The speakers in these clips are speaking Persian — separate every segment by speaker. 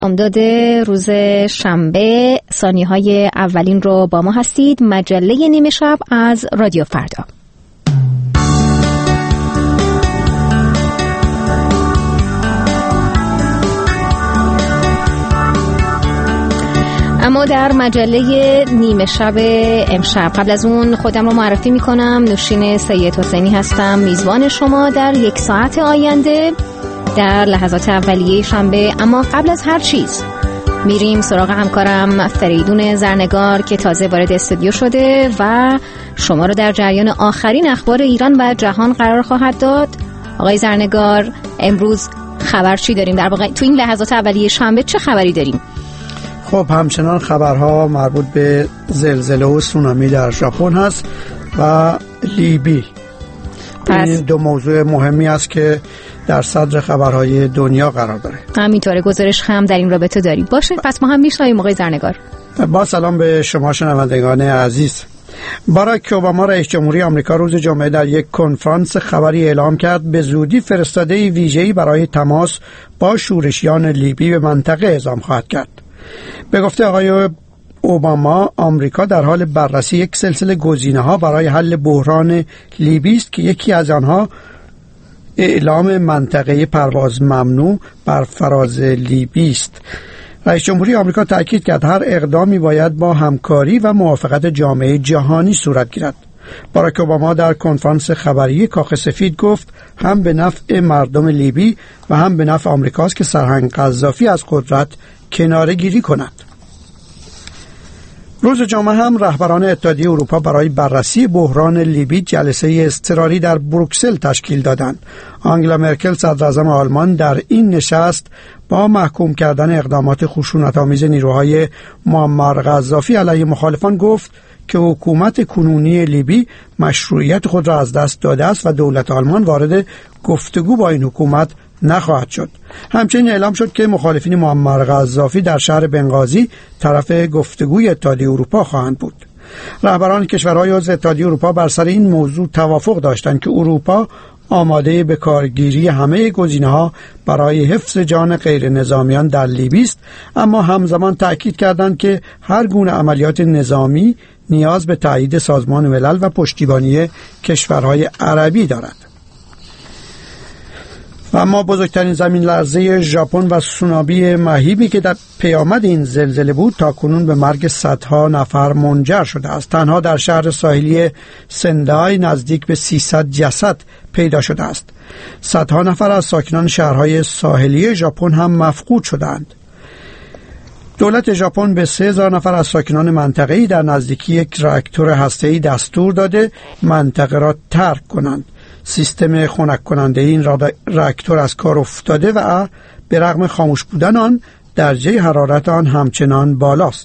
Speaker 1: امداد روز شنبه، ثانیه‌های اولین رو با ما هستید. مجله نیمه شب از رادیو فردا. اما در مجله نیمه شب امشب، قبل از اون خودم رو معرفی میکنم. نوشین سید حسینی هستم، میزبان شما در یک ساعت آینده در لحظات اولیه شنبه. اما قبل از هر چیز میریم سراغ همکارم فریدون زرنگار که تازه وارد استودیو شده و شما رو در جریان آخرین اخبار ایران و جهان قرار خواهد داد. آقای زرنگار، امروز خبر چی داریم؟ در واقع تو این لحظات اولیه شنبه چه خبری داریم؟
Speaker 2: خب همچنان خبرها مربوط به زلزله و سونامی در ژاپن هست و لیبی. این دو موضوع مهمی است که در صدر خبرهای دنیا قرار داره.
Speaker 1: همینطوره، گزارش هم در این رابطه داریم. باشه، پس ما هم میشنویم آقای زرنگار.
Speaker 2: با سلام به شما شنوندگان عزیز. باراک اوباما رئیس جمهوری آمریکا روز جمعه در یک کنفرانس خبری اعلام کرد به زودی فرستاده ویژه‌ای برای تماس با شورشیان لیبی به منطقه اعزام خواهد کرد. به گفته آقای اوباما، آمریکا در حال بررسی یک سلسله گزینه‌ها برای حل بحران لیبی است که یکی از آنها اعلام منطقه پرواز ممنوع بر فراز لیبی است. رئیس جمهوری آمریکا تاکید کرد هر اقدامی باید با همکاری و موافقت جامعه جهانی صورت گیرد. باراک اوباما در کنفرانس خبری کاخ سفید گفت هم به نفع مردم لیبی و هم به نفع آمریکاست که سرهنگ قذافی از قدرت کناره گیری کند. روز جمعه هم رهبران اتحادیه اروپا برای بررسی بحران لیبی جلسه اضطراری در بروکسل تشکیل دادند. آنگلا مرکل صدراعظم آلمان در این نشست با محکوم کردن اقدامات خشونت‌آمیز نیروهای معمر قذافی علیه مخالفان گفت که حکومت کنونی لیبی مشروعیت خود را از دست داده است و دولت آلمان وارد گفتگو با این حکومت نخواهد شد. همچنین اعلام شد که مخالفین معمر قذافی در شهر بنغازی طرف گفتگوی اتحادیه اروپا خواهند بود. رهبران کشورهای عضو اتحادیه اروپا بر سر این موضوع توافق داشتند که اروپا آماده به کارگیری همه گزینه‌ها برای حفظ جان غیر نظامیان در لیبی است، اما همزمان تأکید کردند که هر گونه عملیات نظامی نیاز به تایید سازمان ملل و پشتیبانی کشورهای عربی دارد. و اما بزرگترین زمین لرزه ژاپن و سونامی مهیبی که در پیامد این زلزله بود تاکنون به مرگ صدها نفر منجر شده است. تنها در شهر ساحلی سندای نزدیک به 300 جسد پیدا شده است. صدها نفر از ساکنان شهرهای ساحلی ژاپن هم مفقود شدند. دولت ژاپن به 3000 نفر از ساکنان منطقه‌ای در نزدیکی یک راکتور هسته‌ای دستور داده منطقه را ترک کنند. سیستم خنک کننده این راکتور از کار افتاده و به رغم خاموش بودن آن درجه حرارت آن همچنان بالاست.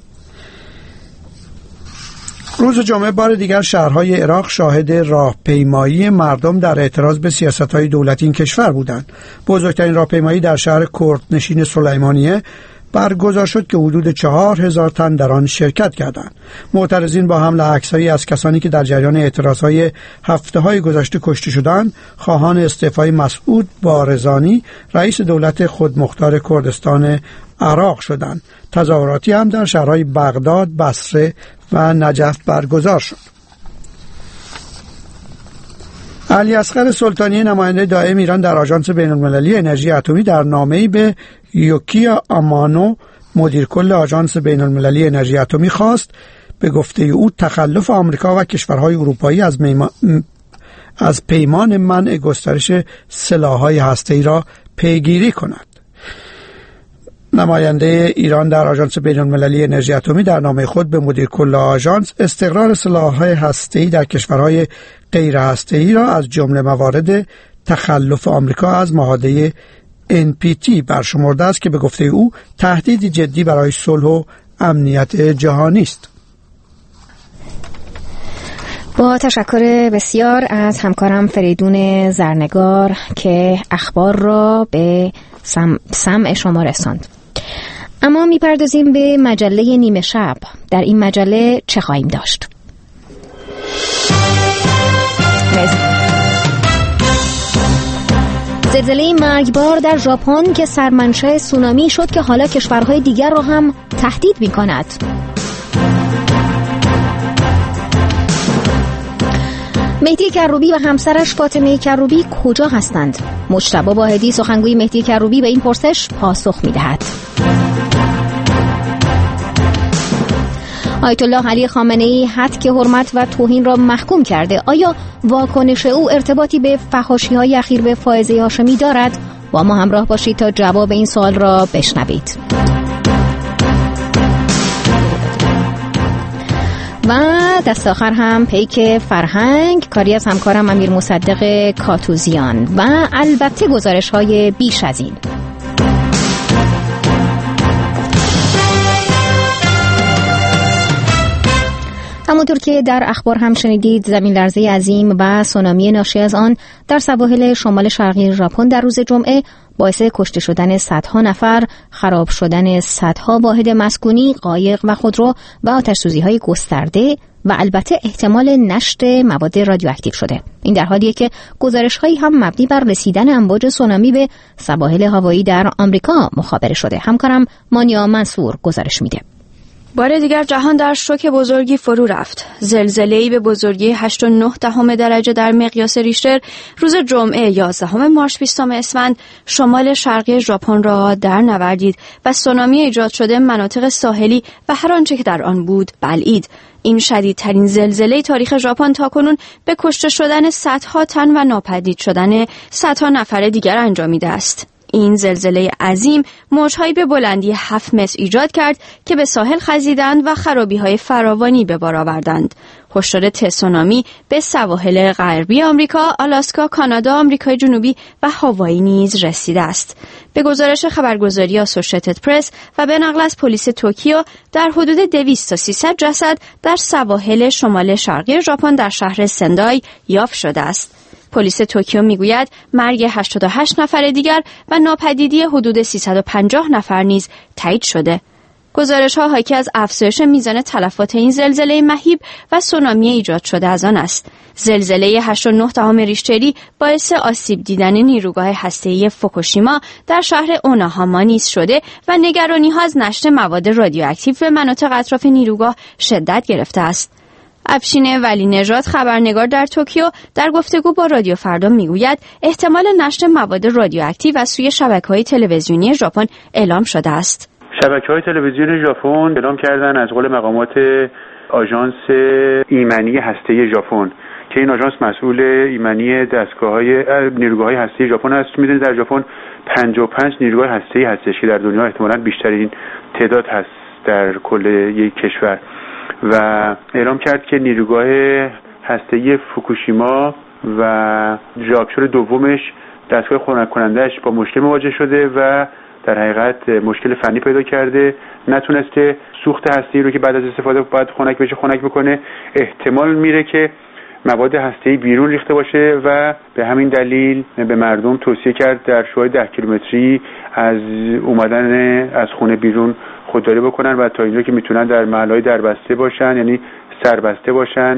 Speaker 2: روز جمعه بار دیگر شهرهای عراق شاهد راهپیمایی مردم در اعتراض به سیاست‌های دولتی این کشور بودند. بزرگترین راهپیمایی در شهر کردنشین سلیمانیه برگزار شد که حدود 4000 تن در آن شرکت کردند. معترضین با حمل عکس‌هایی از کسانی که در جریان اعتراضهای هفته‌های گذشته کشته شدند، خواهان استعفای مسعود بارزانی رئیس دولت خودمختار کردستان عراق شدند. تظاهراتی هم در شهرهای بغداد، بصره و نجف برگزار شد. علی اصغر سلطانی، نماینده دائم ایران در آژانس بین‌المللی انرژی اتمی، در نامه‌ای به یوکیا آمانو، مدیر کل آژانس بین‌المللی انرژی اتمی، خواست به گفته او تخلف آمریکا و کشورهای اروپایی از پیمان منع گسترش سلاح‌های هسته‌ای را پیگیری کند. نماینده ایران در آژانس بین‌المللی انرژی اتمی در نامه خود به مدیر کل آژانس استقرار سلاح‌های هسته‌ای در کشورهای غیر هسته‌ای را از جمله موارد تخلف آمریکا از معاهده NPT برشمرده است که به گفته او تهدیدی جدی برای صلح و امنیت جهانی است.
Speaker 1: با تشکر بسیار از همکارم فریدون زرنگار که اخبار را به سمع شما رساند. اما میپردازیم به مجله نیمه شب. در این مجله چه خواهیم داشت؟ زلزله مرگبار در ژاپن که سرمنشأ سونامی شد که حالا کشورهای دیگر را هم تهدید می‌کند. مهدی کروبی و همسرش فاطمه کروبی کجا هستند؟ مجتبی واحدی سخنگوی مهدی کروبی به این پرسش پاسخ می‌دهد. آیت الله علی خامنه‌ای حد حرمت و توهین را محکوم کرده. آیا واکنش او ارتباطی به فحاشی‌های اخیر به فائزه هاشمی دارد؟ با ما همراه باشید تا جواب این سوال را بشنوید. و دست آخر هم پیک فرهنگ، کاری از همکارم امیر مصدق کاتوزیان و البته گزارش‌های بیش از این. همونطور که در اخبار هم شنیدید، زمین لرزه عظیم و سونامی ناشی از آن در سواحل شمال شرقی ژاپن در روز جمعه باعث کشته شدن صدها نفر، خراب شدن صدها واحد مسکونی، قایق و خودرو و آتش‌سوزی‌های گسترده و البته احتمال نشت مواد رادیواکتیو شده. این در حالیه که گزارش‌هایی هم مبنی بر رسیدن امواج سونامی به سواحل هوایی در آمریکا مخابره شده. همکارم مانیا منصور گزارش میده.
Speaker 3: بار دیگر جهان در شوک بزرگی فرو رفت. زلزله‌ای به بزرگی 8.9 درجه در مقیاس ریشتر روز جمعه 11 مارس 20 اسفند شمال شرقی ژاپن را در نوردید و سونامی ایجاد شده مناطق ساحلی و هر آنچه که در آن بود بلعید. این شدیدترین زلزله تاریخ ژاپن تاکنون به کشته شدن صدها تن و ناپدید شدن صدها نفر دیگر انجامیده است. این زلزله عظیم موج‌هایی به بلندی 7 متر ایجاد کرد که به ساحل خزیدند و خرابی‌های فراوانی به بار آوردند. هشدار تسونامی به سواحل غربی آمریکا، آلاسکا، کانادا، آمریکای جنوبی و هاوایی نیز رسیده است. به گزارش خبرگزاری آسوشیتد پرس و به نقل از پلیس توکیو، در حدود 200 تا 300 جسد در سواحل شمال شرقی ژاپن در شهر سندای یافت شده است. پلیس توکیو میگوید مرگ 88 نفر دیگر و ناپدیدی حدود 350 نفر نیز تایید شده. گزارش‌ها حاکی از افزایش میزان تلفات این زلزله مهیب و سونامی ایجاد شده از آن است. زلزله 8.9 ریشتری باعث آسیب دیدن نیروگاه هسته‌ای فوکوشیما در شهر اوناهاما نیز شده و نگرانی‌ها از نشت مواد رادیواکتیو به مناطق اطراف نیروگاه شدت گرفته است. افشین ولی نژاد خبرنگار در توکیو در گفتگو با رادیو فردا میگوید احتمال نشر مواد رادیواکتیو از سوی شبکه‌های تلویزیونی ژاپن اعلام شده است.
Speaker 4: شبکه‌های تلویزیون ژاپن اعلام کردن از قول مقامات آژانس ایمنی هسته‌ای ژاپن که این آژانس مسئول ایمنی نیروگاه‌های هسته‌ای ژاپن است. می‌دونید در ژاپن 55 نیروگاه هسته‌ای هستش که در دنیا احتمالاً بیشترین تعداد هست در کل یک کشور و اعلام کرد که نیروگاه هسته‌ای فوکوشیما و ژاکچور دومش دستگاه خنک کننده‌اش با مشکل مواجه شده و در حقیقت مشکل فنی پیدا کرده، نتونسته سوخت هسته‌ای رو که بعد از استفاده باید خنک بشه خنک بکنه. احتمال میره که مواد هسته‌ای بیرون ریخته باشه و به همین دلیل به مردم توصیه کرد در شوهای 10 کیلومتری از اومدن از خونه بیرون خودداری بکنن و تا اینجا که میتونن در محلهای دربسته باشن، یعنی سربسته باشن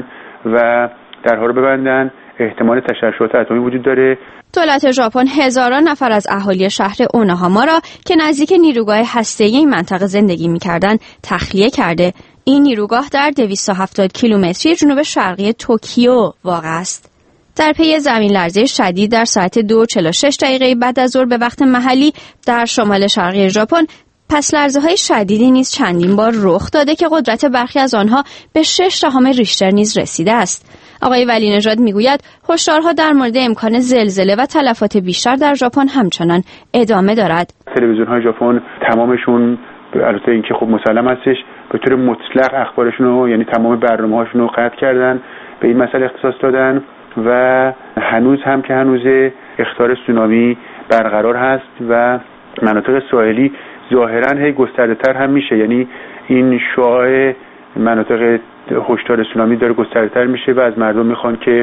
Speaker 4: و درها رو ببندن. احتمال تشعشعات اتمی وجود داره.
Speaker 3: دولت ژاپن هزاران نفر از اهالی شهر اوناهاما را که نزدیک نیروگاه هسته‌ای این منطقه زندگی می‌کردند تخلیه کرده. این نیروگاه در 270 کیلومتری جنوب شرقی توکیو واقع است. در پی زمین لرزه شدید در ساعت 2:46 بعد از ظهر به وقت محلی در شمال شرقی ژاپن پس لرزه‌های شدیدی نیز چندین بار رخ داده که قدرت برخی از آنها به 6 ریشتر نیز رسیده است. آقای ولی نژاد میگوید هشدارها در مورد امکان زلزله و تلفات بیشتر در ژاپن همچنان ادامه دارد.
Speaker 4: تلویزیون‌های ژاپن تمامشون البته اینکه خب مسلم هستش به طور مطلق اخبارشون رو، یعنی تمام برنامه‌هاشون رو قطع کردن، به این مسئله اختصاص دادن و هنوز هم که هنوز اخطار سونامی برقرار هست و مناطق ساحلی ظاهراً هی گسترده‌تر هم میشه، یعنی این شعاع مناطق هشدار سونامی داره گسترده‌تر میشه و از مردم میخوان که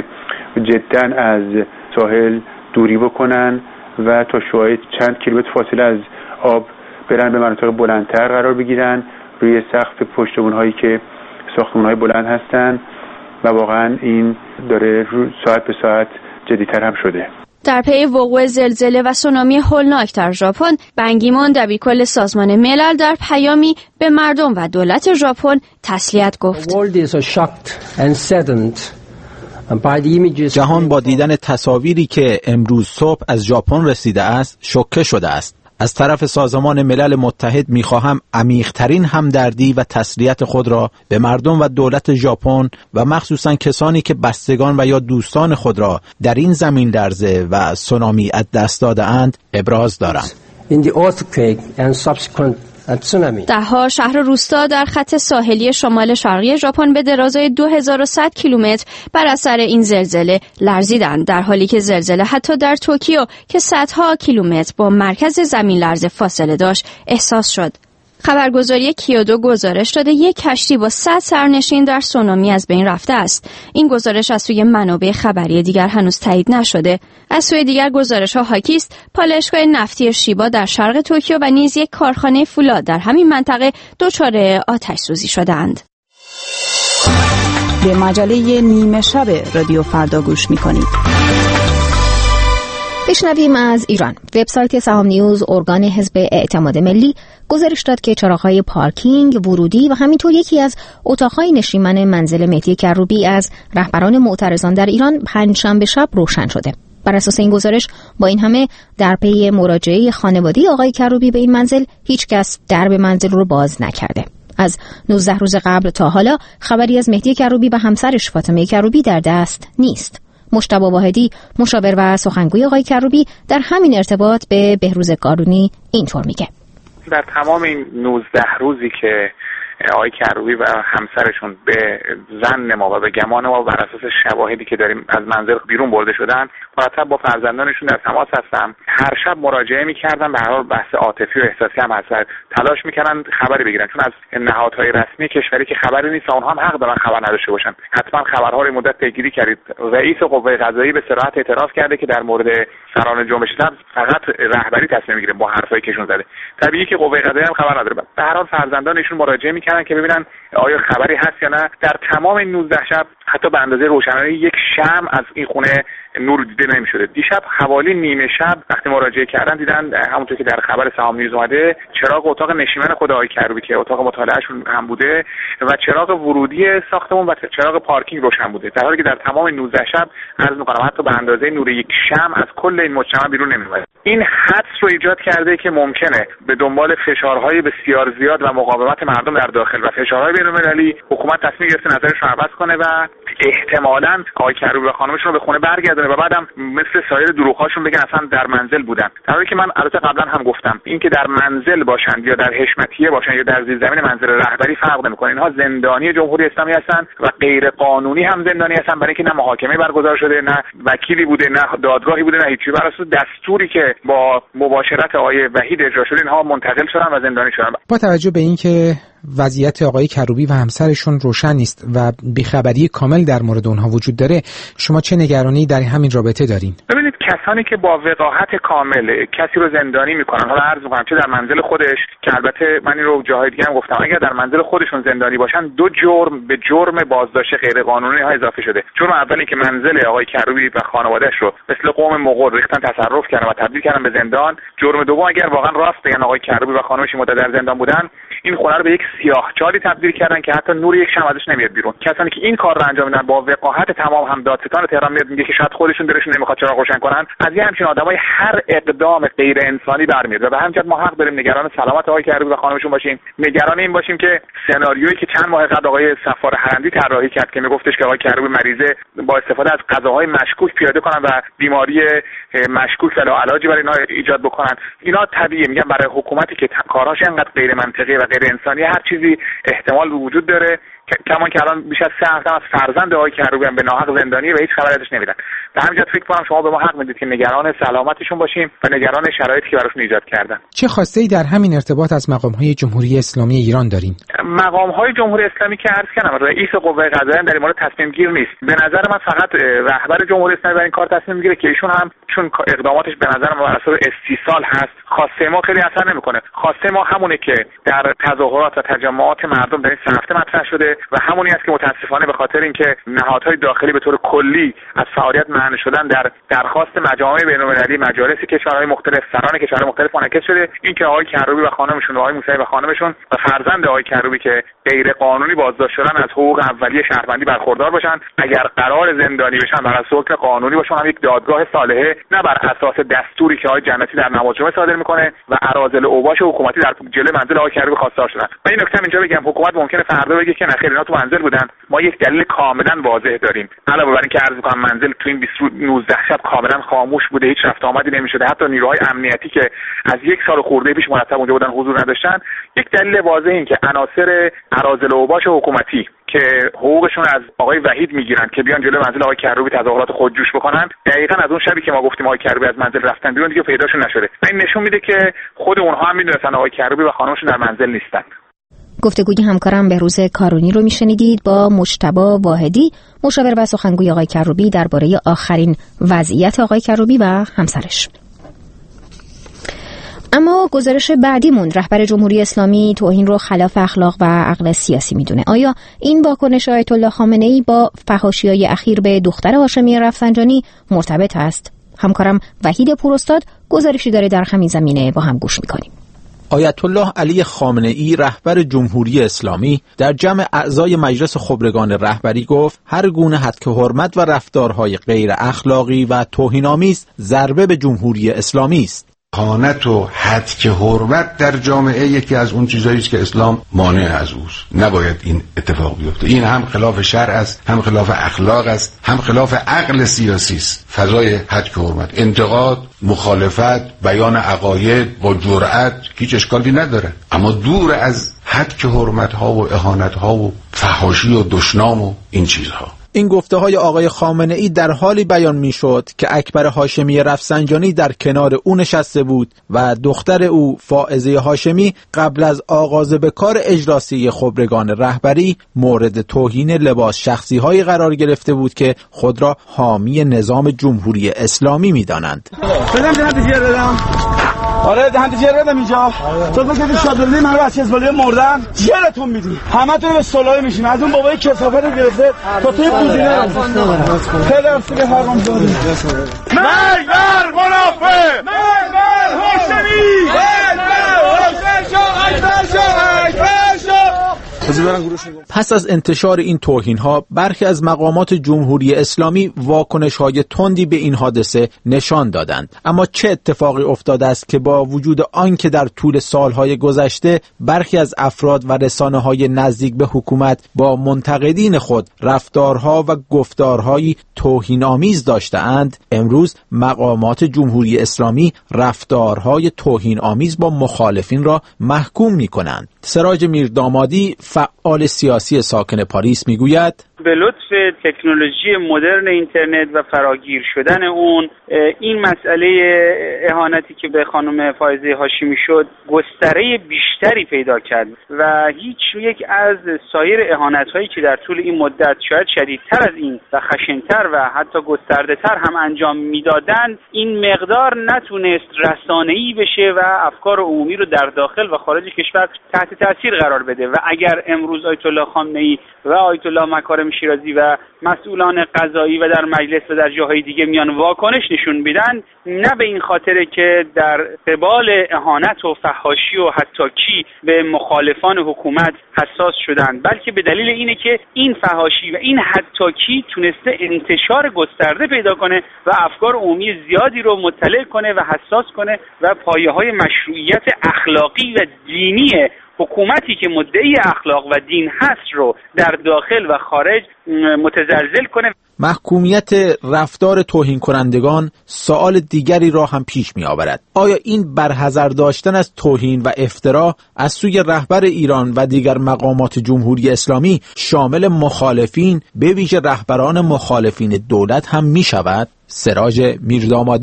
Speaker 4: جداً از ساحل دوری بکنن و تا شعاع چند کیلومتر فاصله از آب برن به مناطق بلندتر قرار بگیرن روی سقف پشتبون‌هایی که ساختمان‌های بلند هستن و واقعاً این داره ساعت به ساعت جدی‌تر هم شده.
Speaker 3: در پی وقوع زلزله و سونامی هولناک در ژاپن، بان کی مون دبیرکل سازمان ملل در پیامی به مردم و دولت ژاپن تسلیت گفت.
Speaker 5: جهان با دیدن تصاویری که امروز صبح از ژاپن رسیده است شوکه شده است. از طرف سازمان ملل متحد می‌خواهم عمیق‌ترین همدردی و تسلیت خود را به مردم و دولت ژاپن و مخصوصاً کسانی که بستگان و یا دوستان خود را در این زمین لرزه و سونامی از دست داده‌اند ابراز دارم.
Speaker 3: ده‌ها شهر و روستا در خط ساحلی شمال شرقی ژاپن به درازای 2100 کیلومتر بر اثر این زلزله لرزیدند، در حالی که زلزله حتی در توکیو که صدها کیلومتر با مرکز زمین لرزه فاصله داشت احساس شد. خبرگزاری کیودو گزارش داده یک کشتی با 100 سرنشین در سونامی از بین رفته است. این گزارش از سوی منابع خبری دیگر هنوز تایید نشده. از سوی دیگر گزارش‌ها حاکی است پالایشگاه نفتی شیبا در شرق توکیو و نیز یک کارخانه فولاد در همین منطقه دچار آتش سوزی شدند.
Speaker 6: به مجله نیمه شب رادیو فردا گوش می‌کنید.
Speaker 1: بشنویم از ایران. وبسایت سهام نیوز ارگان حزب اعتماد ملی گزارش داد که چراغ‌های پارکینگ، ورودی و همینطور یکی از اتاق‌های نشیمن منزل مهدی کروبی از رهبران معترضان در ایران پنجشنبه شب روشن شده. بر اساس این گزارش با این همه در پی مراجعه خانواده آقای کروبی به این منزل هیچ کس درب منزل رو باز نکرده. از 19 روز قبل تا حالا خبری از مهدی کروبی و همسرش فاطمه کروبی در دست نیست. مجتبی واحدی مشاور و سخنگوی آقای کروبی در همین ارتباط به بهروز قارونی اینطور میگه:
Speaker 7: در تمام این 19 روزی که آقای کروبی و همسرشون به ظن ما و به گمان ما بر اساس شواهدی که داریم از منزل بیرون برده شدن، مرتب با فرزندانشون در تماس هستم. هر شب مراجعه می‌کردن، به هر حال بحث عاطفی و احساسی هم هست، تلاش می‌کردن خبری بگیرن، چون از نهادهای رسمی کشوری که خبری نیست، اونها هم حق دارن خبر نداشته باشن. حتما خبرها رو مدت پیگیری کردید. رئیس قوه قضاییه به صراحت اعتراف کرده که در مورد سران جنبش سبز فقط رهبری تصمیم می‌گیره با حرفایی که ایشون زده. طبیعیه که قوه قضاییه هم خبر نداره. به هر حال فرزندانشون مراجعه می‌کردن که ببینن آیا خبری هست یا نه. در تمام این 19 شب حتی به اندازه روشنایی یک شمع از این خونه نور دیده نمی‌شده. دیشب حوالی نیمه شب وقتی مراجعه کردن دیدن همونطور که در خبر سهام نیوز اومده، چراغ اتاق نشیمن خود آقای کروبی که اتاق مطالعهشون هم بوده و چراغ ورودی ساختمون و چراغ پارکینگ روشن بوده، در حالی که در تمام 19 شب عرض می‌کنم حتی به اندازه نور یک شمع از کل این مجتمع بیرون نمی‌اومد. این حدس رو ایجاد کرده که ممکنه به دنبال فشارهای بسیار زیاد و مقاومت مردم در داخل و فشارهای بین‌المللی حکومت تصمیم گرفته نظرش رو عوض کنه و احتمالاً آقای کروبی و خانمشون رو به خونه برگردونه و بعدم مثل سایر دروغ‌هاشون بگن اصلا در منزل بودن. در حالی که من البته قبلا هم گفتم اینکه در منزل باشند یا در حشمتیه باشند یا در زیرزمین منزل رهبری فرق نمی‌کنه. اینها زندانی جمهوری اسلامی هستند و غیر قانونی هم زندانی هستند، برای اینکه نه محاکمه برگزار شده، نه وکیلی بوده، نه دادگاهی بوده، نه هیچی. بر اساس دستوری که با مباشرت آقای وحید اجرا شده اینها منتقل شدن و زندانی شدن.
Speaker 8: با توجه به اینکه وضعیت آقای کروبی و همسرشون روشن نیست و بیخبری کامل در مورد اونها وجود داره، شما چه نگرانی در همین رابطه دارین؟
Speaker 7: ببینید، کسانی که با وقاحت کامل کسی رو زندانی میکنن، حالا عرض میکنم چه در منزل خودش، که البته من این رو جاهای دیگه هم گفتم، اگر در منزل خودشون زندانی باشن 2 جرم به جرم بازداشت غیر قانونی ها اضافه شده. جرم اولی که منزل آقای کروبی و خانواده‌اش رو مثل قوم مغول ریختن، تصرف کردن و تبدیل کردن به زندان. جرم دوم اگر واقعا راست بگن آقای کروبی و خانمش مدت در زندان بودن، این خونه رو به یک سیاهچالی تبدیل کردن که حتی نور یک شمع ازش نمیاد بیرون. کسانی که این کار رو انجام میدن با وقاحت تمام، هم دادستان تهران میاد میگه که شاید خودشون دلشون نمیخواد چراغ روشن کنن، از یه همچین آدمای هر اقدام غیر انسانی برمیاد و به همین جهت ما حق داریم نگران سلامت آقای کروبی و خانمشون باشیم، نگران این باشیم که سناریویی که چند ماه قبل آقای صفار حرندی طراحی کرد که میگفتش که آقای کروبی مریضه با استفاده از غذاهای مشکوک پیاده کنن و بیماری مشکوک و لاعلاجی برای اینا ایجاد بکنن، اینا طبیعیه. میگم برای حکومتی که کاراش انقدر غیر منطقی و غیر انسانی، هر چیزی احتمال وجود داره. کمان که الان بیش از 3 هفته از فرزند آقای کروبی هم به ناحق زندانی و هیچ خبری ازش نمیدن. به همین جهت فکر کنم شما به ما حق میدید که نگران سلامتشون باشیم و نگران شرایطی که براشون ایجاد کردن.
Speaker 8: چه خواسته‌ای در همین ارتباط از مقام‌های جمهوری اسلامی ایران دارین؟
Speaker 7: مقام‌های جمهوری اسلامی که عرض کردم رئیس قوه قضاییه در این مورد تصمیم گیر نیست. به نظر من فقط رهبر جمهوری اسلامی در این کار تصمیم میگیره که ایشون هم چون اقداماتش به نظر من بر اساس استیصال هست، خواسته ما خیلی اثر نمیکنه. خواسته ما همونه که در تظاهرات و تجمعات مردم در این 3 هفته مطرح شده شده و همونی است که متاسفانه به خاطر اینکه نهادهای داخلی به طور کلی از فعالیت منع شدن در درخواست مجامع بین‌المللی، مجالس کشورهای مختلف، سران کشورهای مختلف منعکس شده. اینکه آقای کروبی و خانمشون و آقای موسوی و خانمشون و فرزند آقای کروبی که غیر قانونی بازداشت شدن از حقوق اولیه شهروندی برخوردار باشن، اگر قرار زندانی بشن بر اساس حکم قانونی باشن، هم یک دادگاه صالحه، نه بر اساس دستوری که آقای جنتی در نماز جمعه صادر میکنه و اراذل اوباش حکومتی در جلوی منزل آقای کروبی خواستار شدن. و این نکته اینجا بگم، حکومت ممکنه فردا بگه که نخیر اینا تو منزل بودن، ما یک دلیل کاملا واضح داریم. علاوه بر اینکه عرض می‌کنم منزل تو این 19 شب کاملا خاموش بوده، هیچ رفت آمدی نمی‌شده، حتی نیروهای امنیتی که از یک سال خورده پیش مرتب اونجا بودن حضور نداشتن. یک دلیل واضح این که عناصر اراذل اوباش حکومتی که حقوقشون از آقای وحید میگیرن که بیان جلوی منزل آقای کروبی تظاهرات خودجوش بکنن، دقیقاً از اون شبی که ما گفتیم آقای کروبی از منزل رفتن بیرون دیگه پیداشون نشده. این نشون میده که خود اونها هم میدونن آقای کروبی و خانمشون در منزل نیستن.
Speaker 1: گفتگوی همکارم بهروز کارونی رو میشنیدید با مجتبی واحدی، مشاور و سخنگوی آقای کروبی درباره آخرین وضعیت آقای کروبی و همسرش. اما گزارش بعدیمون، رهبر جمهوری اسلامی توهین رو خلاف اخلاق و عقل سیاسی میدونه. آیا این واکنش آیت الله خامنه‌ای با فحاشی‌های اخیر به دختر هاشمی رفسنجانی مرتبط است؟ همکارم وحید پوراستاد گزارشی داره در همین زمینه، با هم گوش میکنیم.
Speaker 5: آیت الله علی خامنه‌ای رهبر جمهوری اسلامی در جمع اعضای مجلس خبرگان رهبری گفت هر گونه هتک حرمت و رفتارهای غیر اخلاقی و توهین‌آمیز ضربه به جمهوری اسلامی است.
Speaker 9: اهانت و هتک حرمت در جامعه یکی از اون چیزایی است که اسلام مانع از اوست. نباید این اتفاق بیفته. این هم خلاف شرع است، هم خلاف اخلاق است، هم خلاف عقل سیاسی است. فضای هتک حرمت، انتقاد، مخالفت، بیان عقاید با جرأت هیچ اشکالی نداره، اما دور از هتک حرمت ها و اهانت ها و فحاشی و دشنام و این چیزها.
Speaker 5: این گفته های آقای خامنه‌ای در حالی بیان می شد که اکبر هاشمی رفسنجانی در کنار او نشسته بود و دختر او فائزه هاشمی قبل از آغاز به کار اجلاسی خبرگان رهبری مورد توهین لباس شخصی های قرار گرفته بود که خود را حامی نظام جمهوری اسلامی می دانند.
Speaker 10: آره دهنت جر بدم اینجا. تو فکر کنی شادولی من رو از حزب‌الله مردم؟ جرتون میدی. همتون به صلای میشین. از اون بابای کثافت رو گرفته تا توی بودینه. خیلی افسوس حرام زاده. مرگ بر منافق! مرگ بر هاشمی! مرگ بر حسین شاه اکبر شاه اکبر شاه!
Speaker 5: پس از انتشار این توهین‌ها برخی از مقامات جمهوری اسلامی واکنش‌های تندی به این حادثه نشان دادند. اما چه اتفاقی افتاده است که با وجود آنکه در طول سالهای گذشته برخی از افراد و رسانه‌های نزدیک به حکومت با منتقدین خود رفتارها و گفتارهایی توهین‌آمیز داشته‌اند، امروز مقامات جمهوری اسلامی رفتارهای توهین‌آمیز با مخالفین را محکوم می‌کنند. سراج میردامادی، فعال سیاسی ساکن پاریس، میگوید
Speaker 11: به لطف تکنولوژی مدرن اینترنت و فراگیر شدن اون، این مسئله اهانتی که به خانم فائزه هاشمی شد گستره بیشتری پیدا کرد و هیچ یک از سایر اهانت‌هایی که در طول این مدت شاید شدیدتر از این و خشن‌تر و حتی گسترده‌تر هم انجام میدادند، این مقدار نتونست رسانه‌ای بشه و افکار عمومی رو در داخل و خارج کشور تحت تاثیر قرار بده. و اگر امروز آیت الله خامنه‌ای و آیت الله مکارم شیرازی و مسئولان قضایی و در مجلس و در جاهای دیگه میان واکنش نشون میدن، نه به این خاطره که در قبال اهانت و فحاشی و حتاکی به مخالفان حکومت حساس شدن، بلکه به دلیل اینه که این فحاشی و این حتاکی تونسته انتشار گسترده پیدا کنه و افکار عمومی زیادی رو مطلع کنه و حساس کنه و پایه‌های مشروعیت اخلاقی و دینی حکومتی که مدعی اخلاق و دین هست رو در داخل و خارج متزلزل کنه.
Speaker 5: محکومیت رفتار توهین کنندگان سوال دیگری را هم پیش می آورد. آیا این برحذر داشتن از توهین و افترا از سوی رهبر ایران و دیگر مقامات جمهوری اسلامی شامل مخالفین به ویژه رهبران مخالفین دولت هم می شود؟ سراج میردامادی: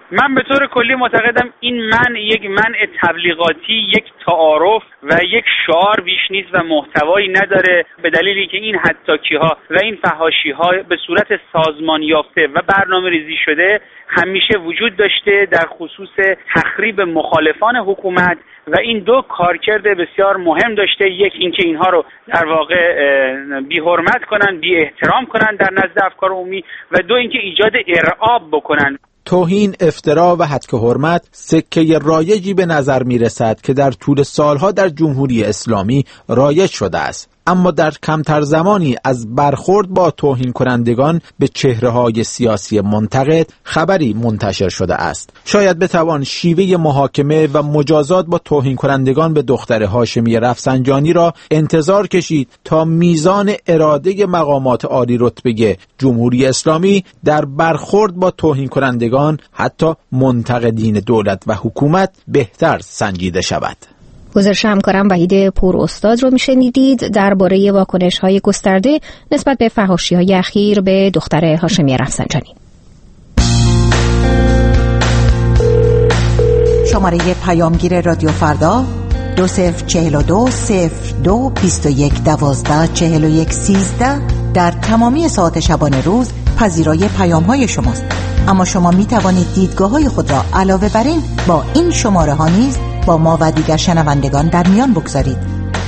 Speaker 11: من به طور کلی معتقدم این یک منع تبلیغاتی، یک تعارف و یک شعار بیش نیست و محتوایی نداره، به دلیلی که این حداکی‌ها و این فحاشی‌ها به صورت سازمان یافته و برنامه‌ریزی شده همیشه وجود داشته در خصوص تخریب مخالفان حکومت و این دو کارکرد بسیار مهم داشته. یک اینکه اینها رو در واقع بی حرمت کنن، بی احترام کنن در نزد افکار عمومی، و دو اینکه ایجاد ارعاب بکنن.
Speaker 5: توهین، افترا و هتک حرمت سکه رایجی به نظر می رسد که در طول سالها در جمهوری اسلامی رایج شده است، اما در کمتر زمانی از برخورد با توهین کنندگان به چهره‌های سیاسی منتقد خبری منتشر شده است. شاید بتوان شیوه محاکمه و مجازات با توهین کنندگان به دختر هاشمی رفسنجانی را انتظار کشید تا میزان اراده مقامات عالی رتبه جمهوری اسلامی در برخورد با توهین کنندگان، حتی منتقدین دولت و حکومت، بهتر سنجیده شود.
Speaker 1: گزارش همکارم وحید پور استاد رو میشنیدید درباره واکنش‌های گسترده نسبت به فحاشی‌های اخیر به دختر هاشمی رفسنجانی.
Speaker 12: شماره پیامگیر رادیو فردا 20420221124113 در تمامی ساعات شبانه روز پذیرای پیام‌های شماست. اما شما می توانید دیدگاه‌های خود را علاوه بر این با این شماره‌ها نیز با ما و دیگر شنوندگان در میان بگذارید.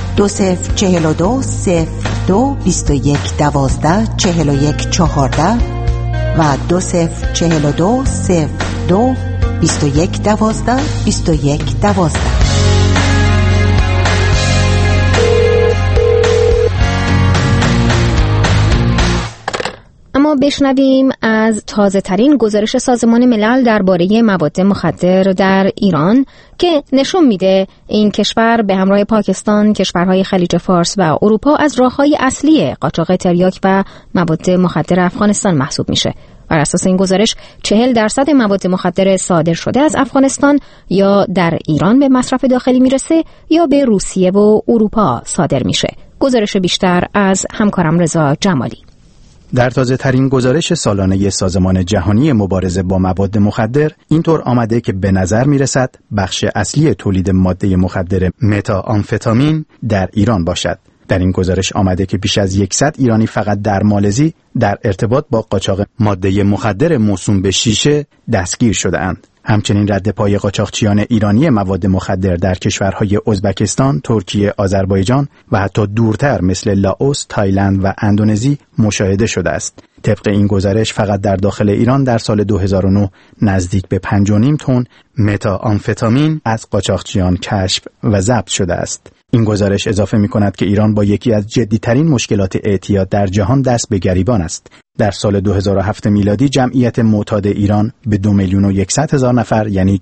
Speaker 12: 20420221124114 و 20420221122112.
Speaker 1: اما بشنویم از تازه ترین گزارش سازمان ملل درباره مواد مخدر در ایران که نشون میده این کشور به همراه پاکستان، کشورهای خلیج فارس و اروپا از راههای اصلی قاچاق تریاک و مواد مخدر افغانستان محسوب میشه. بر اساس این گزارش 40% مواد مخدر صادر شده از افغانستان یا در ایران به مصرف داخلی میرسه یا به روسیه و اروپا صادر میشه. گزارش بیشتر از همکارم رضا جمالی.
Speaker 13: در تازه ترین گزارش سالانه سازمان جهانی مبارزه با مواد مخدر اینطور آمده که به نظر می رسد بخش اصلی تولید ماده مخدر متا آمفتامین در ایران باشد. در این گزارش آمده که بیش از 100 ایرانی فقط در مالزی در ارتباط با قاچاق ماده مخدر موسوم به شیشه دستگیر شده اند. همچنین رد پای قاچاقچیان ایرانی مواد مخدر در کشورهای ازبکستان، ترکیه، آذربایجان و حتی دورتر مثل لاوس، تایلند و اندونزی مشاهده شده است. طبق این گزارش فقط در داخل ایران در سال 2009 نزدیک به 5.5 تن متا آمفتامین از قاچاقچیان کشف و ضبط شده است. این گزارش اضافه می‌کند که ایران با یکی از جدی‌ترین مشکلات اعتیاد در جهان دست به گریبان است. در سال 2007 میلادی جمعیت معتاد ایران به 2,100,000 نفر یعنی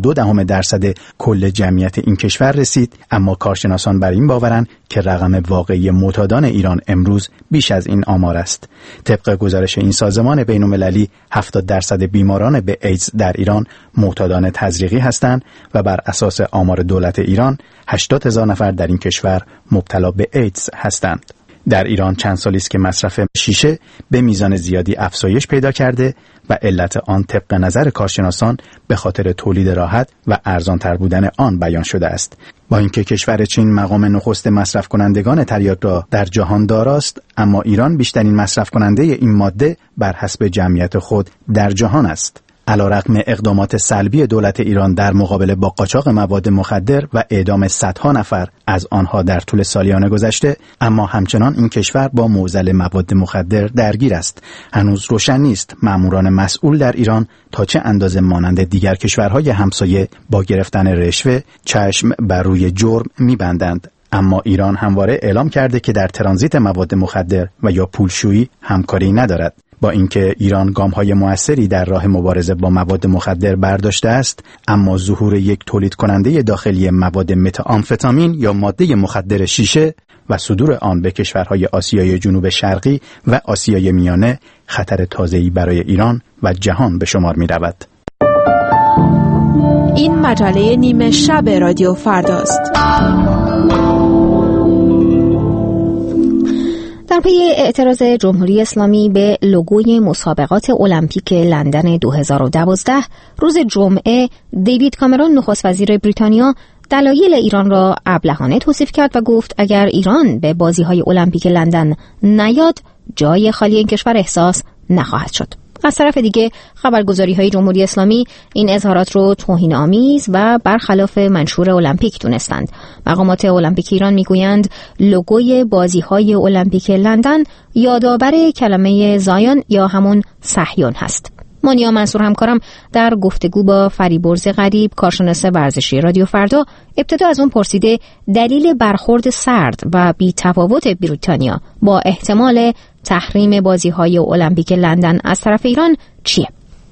Speaker 13: 4.2% کل جمعیت این کشور رسید، اما کارشناسان بر این باورند که رقم واقعی معتادان ایران امروز بیش از این آمار است. طبق گزارش این سازمان بین‌المللی 70% بیماران به ایدز در ایران معتادان تزریقی هستند و بر اساس آمار دولت ایران 80,000 نفر در این کشور مبتلا به ایدز هستند. در ایران چند سالی است که مصرف شیشه به میزان زیادی افزایش پیدا کرده و علت آن طبق نظر کارشناسان به خاطر تولید راحت و ارزان‌تر بودن آن بیان شده است. با اینکه کشور چین مقام نخست مصرف کنندگان تریاک را در جهان داراست، اما ایران بیشترین مصرف کننده این ماده بر حسب جمعیت خود در جهان است. علیرغم اقدامات سلبی دولت ایران در مقابله با قاچاق مواد مخدر و اعدام صدها نفر از آنها در طول سالیان گذشته، اما همچنان این کشور با معضل مواد مخدر درگیر است. هنوز روشن نیست ماموران مسئول در ایران تا چه اندازه مانند دیگر کشورهای همسایه با گرفتن رشوه چشم بر روی جرم می‌بندند. اما ایران همواره اعلام کرده که در ترانزیت مواد مخدر و یا پولشویی همکاری ندارد. با اینکه ایران گام‌های موثری در راه مبارزه با مواد مخدر برداشته است، اما ظهور یک تولید کننده داخلی مواد متآمفتامین یا ماده مخدر شیشه و صدور آن به کشورهای آسیای جنوب شرقی و آسیای میانه خطر تازه‌ای برای ایران و جهان به شمار می‌رود.
Speaker 6: این مجله نیمه شب رادیو فرداست.
Speaker 1: در پی اعتراض جمهوری اسلامی به لوگوی مسابقات المپیک لندن 2012 روز جمعه دیوید کامرون نخست وزیر بریتانیا دلایل ایران را ابلهانه توصیف کرد و گفت اگر ایران به بازی‌های المپیک لندن نیاد جای خالی این کشور احساس نخواهد شد. از طرف دیگه خبرگزاری‌های جمهوری اسلامی این اظهارات رو توهین‌آمیز و برخلاف منشور المپیک دونستند. مقامات المپیک ایران میگویند لوگوی بازی‌های المپیک لندن یادآور کلمه زایون یا همون صهیون هست. مانیا منصور همکارم در گفتگو با فریبرز غریب کارشناس ورزشی رادیو فردا ابتدا از اون پرسیده دلیل برخورد سرد و بی‌تفاوت بریتانیا با احتمال تحریم بازی‌های المپیک لندن از طرف ایران چیه؟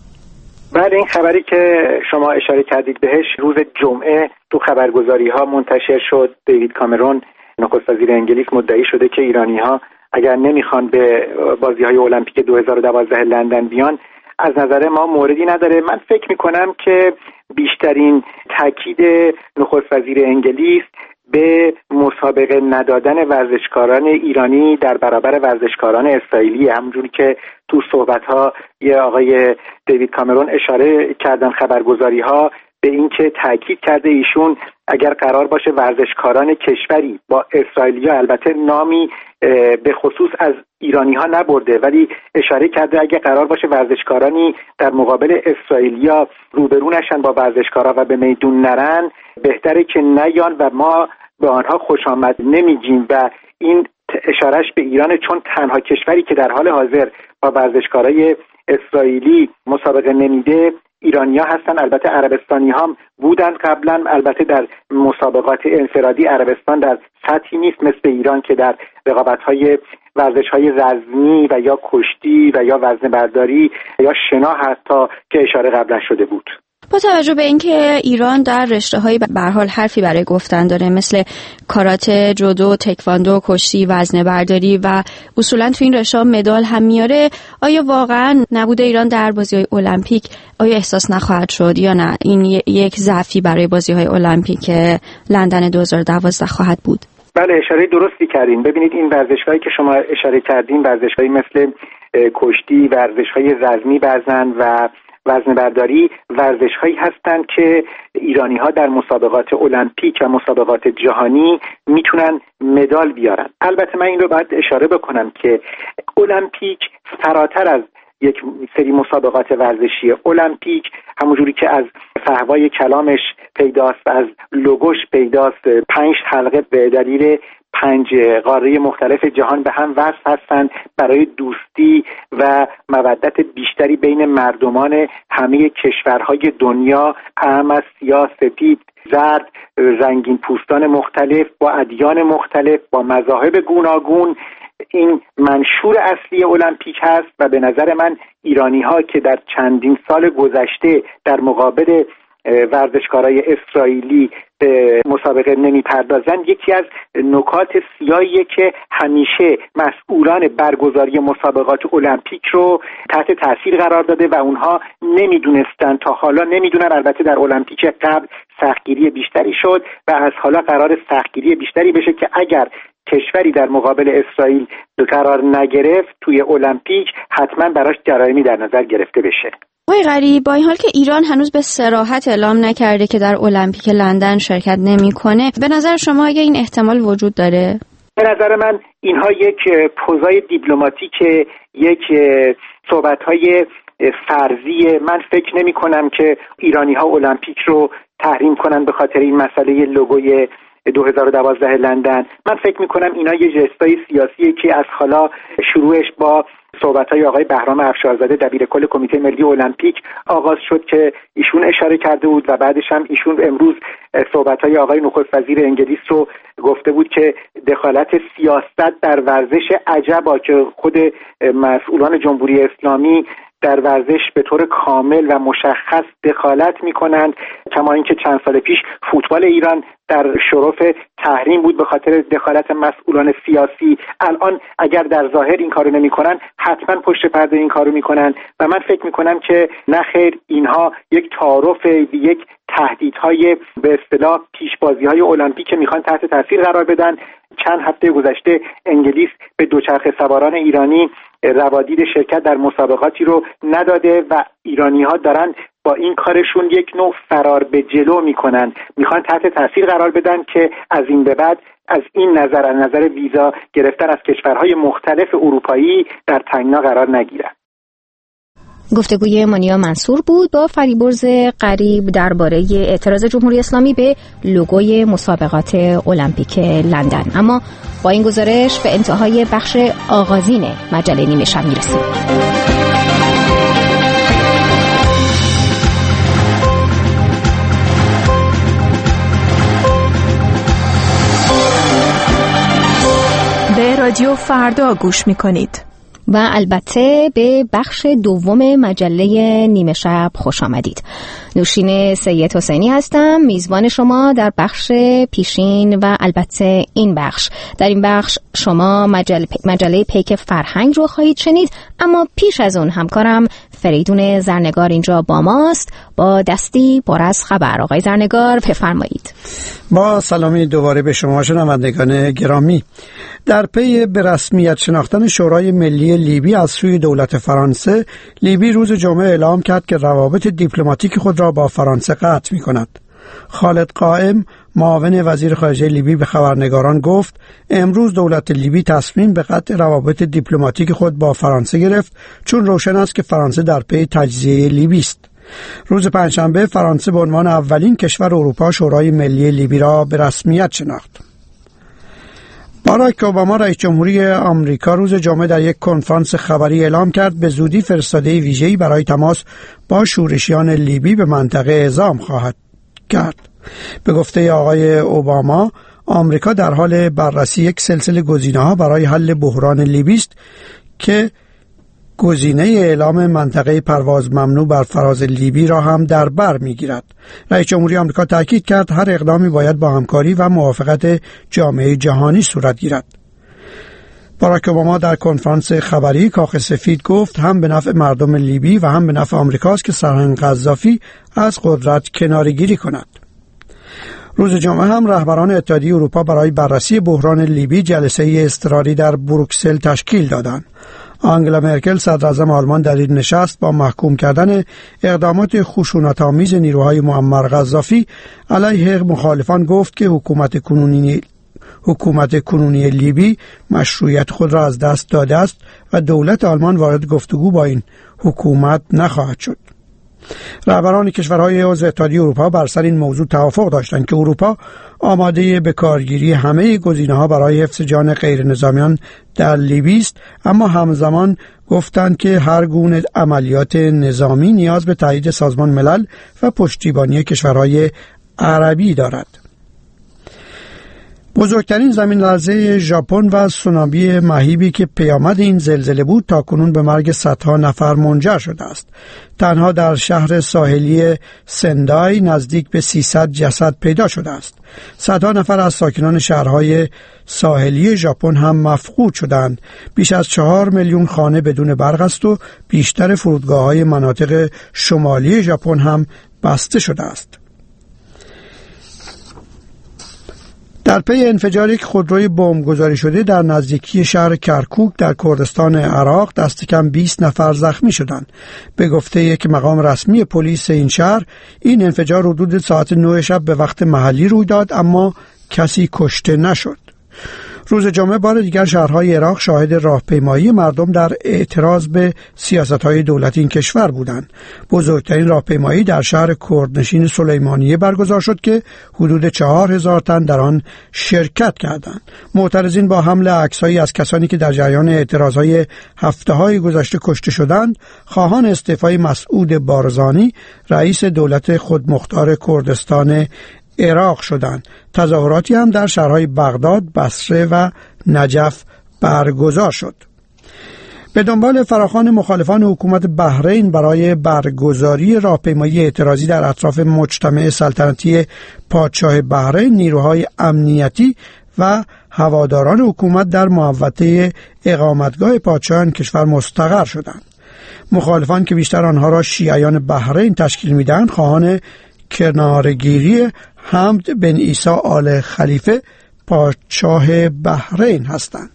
Speaker 14: بله، این خبری که شما اشاره کردید بهش روز جمعه تو خبرگزاری‌ها منتشر شد. دیوید کامرون نخست وزیر انگلیس مدعی شده که ایرانی‌ها اگر نمیخوان به بازی‌های المپیک 2012 لندن بیان از نظر ما موردی نداره. من فکر میکنم که بیشترین تاکید نخست وزیر انگلیس به مسابقه ندادن ورزشکاران ایرانی در برابر ورزشکاران اسرائیلی، همونجوری که تو صحبت‌ها یه آقای دیوید کامرون اشاره کردن خبرگزاری‌ها به این که تاکید کرده ایشون اگر قرار باشه ورزشکاران کشوری با اسرائیلیا، البته نامی به خصوص از ایرانی ها نبرده، ولی اشاره کرده اگر قرار باشه ورزشکارانی در مقابل اسرائیلیا روبرو نشن با ورزشکارا و به میدون نرن بهتره که نیان و ما به آنها خوش آمد نمیگیم و این اشارش به ایران چون تنها کشوری که در حال حاضر با ورزشکارای اسرائیلی مسابقه نمیده ایرانی‌ها هستن. البته عربستانی هم بودن قبلا، البته در مسابقات انفرادی عربستان در سطحی نیست مثل ایران که در رقابت‌های ورزش‌های رزمی و یا کشتی و یا وزنه برداری یا شنا حتی که اشاره قبلا شده بود.
Speaker 3: با توجه به اینکه ایران در رشته‌های به هر حال حرفی برای گفتن داره مثل کاراته، جودو، تکواندو، کشتی، وزنه برداری و اصولاً تو این رشته‌ها مدال هم میاره، آیا واقعاً نبود ایران در بازی‌های المپیک آیا احساس نخواهد شد یا نه این یک ضعفی برای بازی‌های المپیک لندن 2012 خواهد بود؟
Speaker 14: بله، اشاره درستی کردین. ببینید این ورزش‌هایی که شما اشاره کردین ورزش‌هایی مثل کشتی، ورزش‌های رزمی و وزنه برداری ورزش‌هایی هستند که ایرانی‌ها در مسابقات المپیک و مسابقات جهانی میتونن مدال بیارن. البته من این رو باید اشاره بکنم که المپیک فراتر از یک سری مسابقات ورزشی المپیک همونجوری که از فحوای کلامش پیداست و از لوگوش پیداست 5 حلقه به دلیل 5 قاره مختلف جهان به هم وصل هستند برای دوستی و مودت بیشتری بین مردمان همه کشورهای دنیا، اعم از سیاه، سفید، زرد، رنگین پوستان مختلف با ادیان مختلف با مذاهب گوناگون. این منشور اصلی المپیک هست و به نظر من ایرانی‌ها که در چندین سال گذشته در مقابل ورزشکارای اسرائیلی به مسابقه نمیپردازن یکی از نکات سیاهیه که همیشه مسئولان برگزاری مسابقات المپیک رو تحت تاثیر قرار داده و اونها نمیدونستن، تا حالا نمیدونن. البته در المپیک قبل سختگیری بیشتری شد و از حالا قرار سختگیری بیشتری بشه که اگر کشوری در مقابل اسرائیل قرار نگرفت توی المپیک حتما براش جرایمی در نظر گرفته بشه.
Speaker 3: آقای غریب، با این حال که ایران هنوز به صراحت اعلام نکرده که در المپیک لندن شرکت نمیکنه، به نظر شما اگه این احتمال وجود داره؟
Speaker 14: به نظر من اینها یک پوزای دیپلماتیک، یک صحبت‌های فرضیه. من فکر نمی کنم که ایرانی‌ها المپیک رو تحریم کنن به خاطر این مسئله لوگوی 2012 لندن. من فکر میکنم اینا یه جستای سیاسیه که از حالا شروعش با صحبت‌های آقای بهرام افشارزاده دبیر کل کمیته ملی المپیک آغاز شد که ایشون اشاره کرده بود و بعدش هم ایشون امروز صحبت‌های آقای نخست وزیر انگلیس رو گفته بود که دخالت سیاست در ورزش عجبا که خود مسئولان جمهوری اسلامی در ورزش به طور کامل و مشخص دخالت می‌کنند، کما اینکه چند سال پیش فوتبال ایران در شرف تحریم بود به خاطر دخالت مسئولان سیاسی. الان اگر در ظاهر این کارو نمی‌کنن حتما پشت پرده این کارو می‌کنن و من فکر می‌کنم که نخیر اینها یک تعارف، یک تهدیدهای به اصطلاح پیشبازی‌های المپیک که می‌خوان تحت تاثیر قرار بدن. چند هفته گذشته انگلیس به دوچرخه سواران ایرانی روادید شرکت در مسابقاتی رو نداده و ایرانی‌ها دارن با این کارشون یک نوع فرار به جلو میکنن، میخوان تحت تاثیر قرار بدن که از این به بعد از این نظر ویزا گرفتن از کشورهای مختلف اروپایی در تنگنا قرار نگیرن.
Speaker 1: گفتگوی مانیا منصور بود با فریبرز قریب درباره اعتراض جمهوری اسلامی به لوگوی مسابقات المپیک لندن. اما با این گزارش به انتهای بخش آغازین مجله نیمه شب میرسیم.
Speaker 6: به رادیو فردا گوش میکنید
Speaker 1: و البته به بخش دوم مجله نیمه شب خوش آمدید. نوشین سید حسینی هستم، میزبان شما در بخش پیشین و البته این بخش. در این بخش شما مجله پیک فرهنگ رو خواهید شنید، اما پیش از اون همکارم فریدون زرنگار اینجا با ماست با دستی پر از خبر. آقای زرنگار بفرمایید.
Speaker 2: با سلامی دوباره به شما شنوندگان گرامی. در پی به رسمیت شناختن شورای ملی لیبی از سوی دولت فرانسه، لیبی روز جمعه اعلام کرد که روابط دیپلماتیک خود را با فرانسه قطع می‌کند. خالد قائم، معاون وزیر خارجه لیبی، به خبرنگاران گفت امروز دولت لیبی تصمیم به قطع روابط دیپلماتیک خود با فرانسه گرفت، چون روشن است که فرانسه در پی تجزیه لیبی است. روز پنجشنبه فرانسه به عنوان اولین کشور اروپا شورای ملی لیبی را به رسمیت شناخت. باراک اوباما رئیس جمهوری آمریکا روز جمعه در یک کنفرانس خبری اعلام کرد به زودی فرستاده ویژه‌ای برای تماس با شورشیان لیبی به منطقه اعزام خواهد کرد. به گفته آقای اوباما، آمریکا در حال بررسی یک سلسله گزینه‌ها برای حل بحران لیبی است که گزینه اعلام منطقه پرواز ممنوع بر فراز لیبی را هم در بر می‌گیرد. رئیس جمهوری آمریکا تاکید کرد هر اقدامی باید با همکاری و موافقت جامعه جهانی صورت گیرد. باراک اوباما در کنفرانس خبری کاخ سفید گفت هم به نفع مردم لیبی و هم به نفع آمریکاست که سرهنگ قذافی از قدرت کناره‌گیری کند. روز جمعه هم رهبران اتحادیه اروپا برای بررسی بحران لیبی جلسه اضطراری در بروکسل تشکیل دادند. آنگلا مرکل صدراعظم آلمان در این نشست با محکوم کردن اقدامات خشونت‌آمیز نیروهای معمر قذافی علیه مخالفان گفت که حکومت کنونی لیبی مشروعیت خود را از دست داده است و دولت آلمان وارد گفتگو با این حکومت نخواهد شد. رهبران کشورهای عضو اتحادیه اروپا بر سر این موضوع توافق داشتند که اروپا آماده به کارگیری همه گزینه‌ها برای حفظ جان غیر نظامیان در لیبی است، اما همزمان گفتند که هر گونه عملیات نظامی نیاز به تایید سازمان ملل و پشتیبانی کشورهای عربی دارد. بزرگترین زمین لرزه ژاپن و سونامی مهیبی که پیامد این زلزله بود تاکنون به مرگ صدها نفر منجر شده است. تنها در شهر ساحلی سندای نزدیک به 300 جسد پیدا شده است. صدها نفر از ساکنان شهرهای ساحلی ژاپن هم مفقود شدند. بیش از 4 میلیون خانه بدون برق است و بیشتر فرودگاه‌های مناطق شمالی ژاپن هم بسته شده است. در پی انفجار یک خودروی بمبگذاری شده در نزدیکی شهر کرکوک در کردستان عراق دست کم 20 نفر زخمی شدند. به گفته یک مقام رسمی پلیس این شهر، این انفجار حدود ساعت 9 شب به وقت محلی روی داد، اما کسی کشته نشد. روز جمعه بار دیگر شهرهای عراق شاهد راهپیمایی مردم در اعتراض به سیاست‌های دولت این کشور بودند. بزرگترین راهپیمایی در شهر کردنشین سلیمانیه برگزار شد که حدود 4000 تن در آن شرکت کردند. معترضین با حمل عکس‌هایی از کسانی که در جریان اعتراضهای هفته‌های گذشته کشته شدند، خواهان استعفای مسعود بارزانی رئیس دولت خودمختار کردستان عراق شدند. تظاهراتی هم در شهرهای بغداد، بصره و نجف برگزار شد. به دنبال فراخوان مخالفان حکومت بحرین برای برگزاری راهپیمایی اعتراضی در اطراف مجتمع سلطنتی پادشاه بحرین، نیروهای امنیتی و هواداران حکومت در محوطه اقامتگاه پادشاهان کشور مستقر شدند. مخالفان که بیشتر آنها را شیعیان بحرین تشکیل می‌دهند، خواهان کنارگیری حمد بن عیسی آل خلیفه پادشاه بحرین هستند.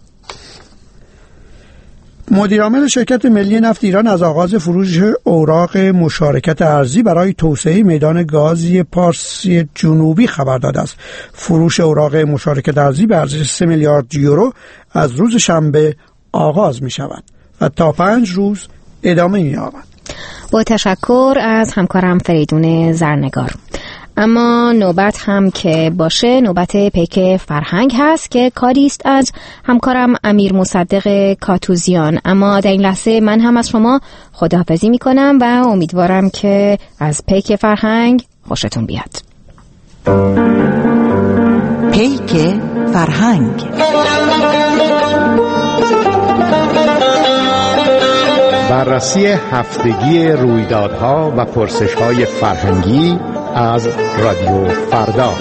Speaker 2: مدیرعامل شرکت ملی نفت ایران از آغاز فروش اوراق مشارکت ارزی برای توسعه میدان گازی پارسی جنوبی خبر داده است. فروش اوراق مشارکت ارزی به ارزش 3 میلیارد یورو از روز شنبه آغاز می شود و تا 5 روز ادامه می یابد.
Speaker 1: با تشکر از همکارم فریدون زرنگار. اما نوبت هم که باشه نوبت پیک فرهنگ هست که کاری است از همکارم امیر مصدق کاتوزیان. اما در این لحظه من هم از شما خداحافظی می کنم و امیدوارم که از پیک فرهنگ خوشتون بیاد.
Speaker 12: پیک فرهنگ.
Speaker 15: بررسی هفتگی رویدادها و پرسش‌های فرهنگی از رادیو فردا.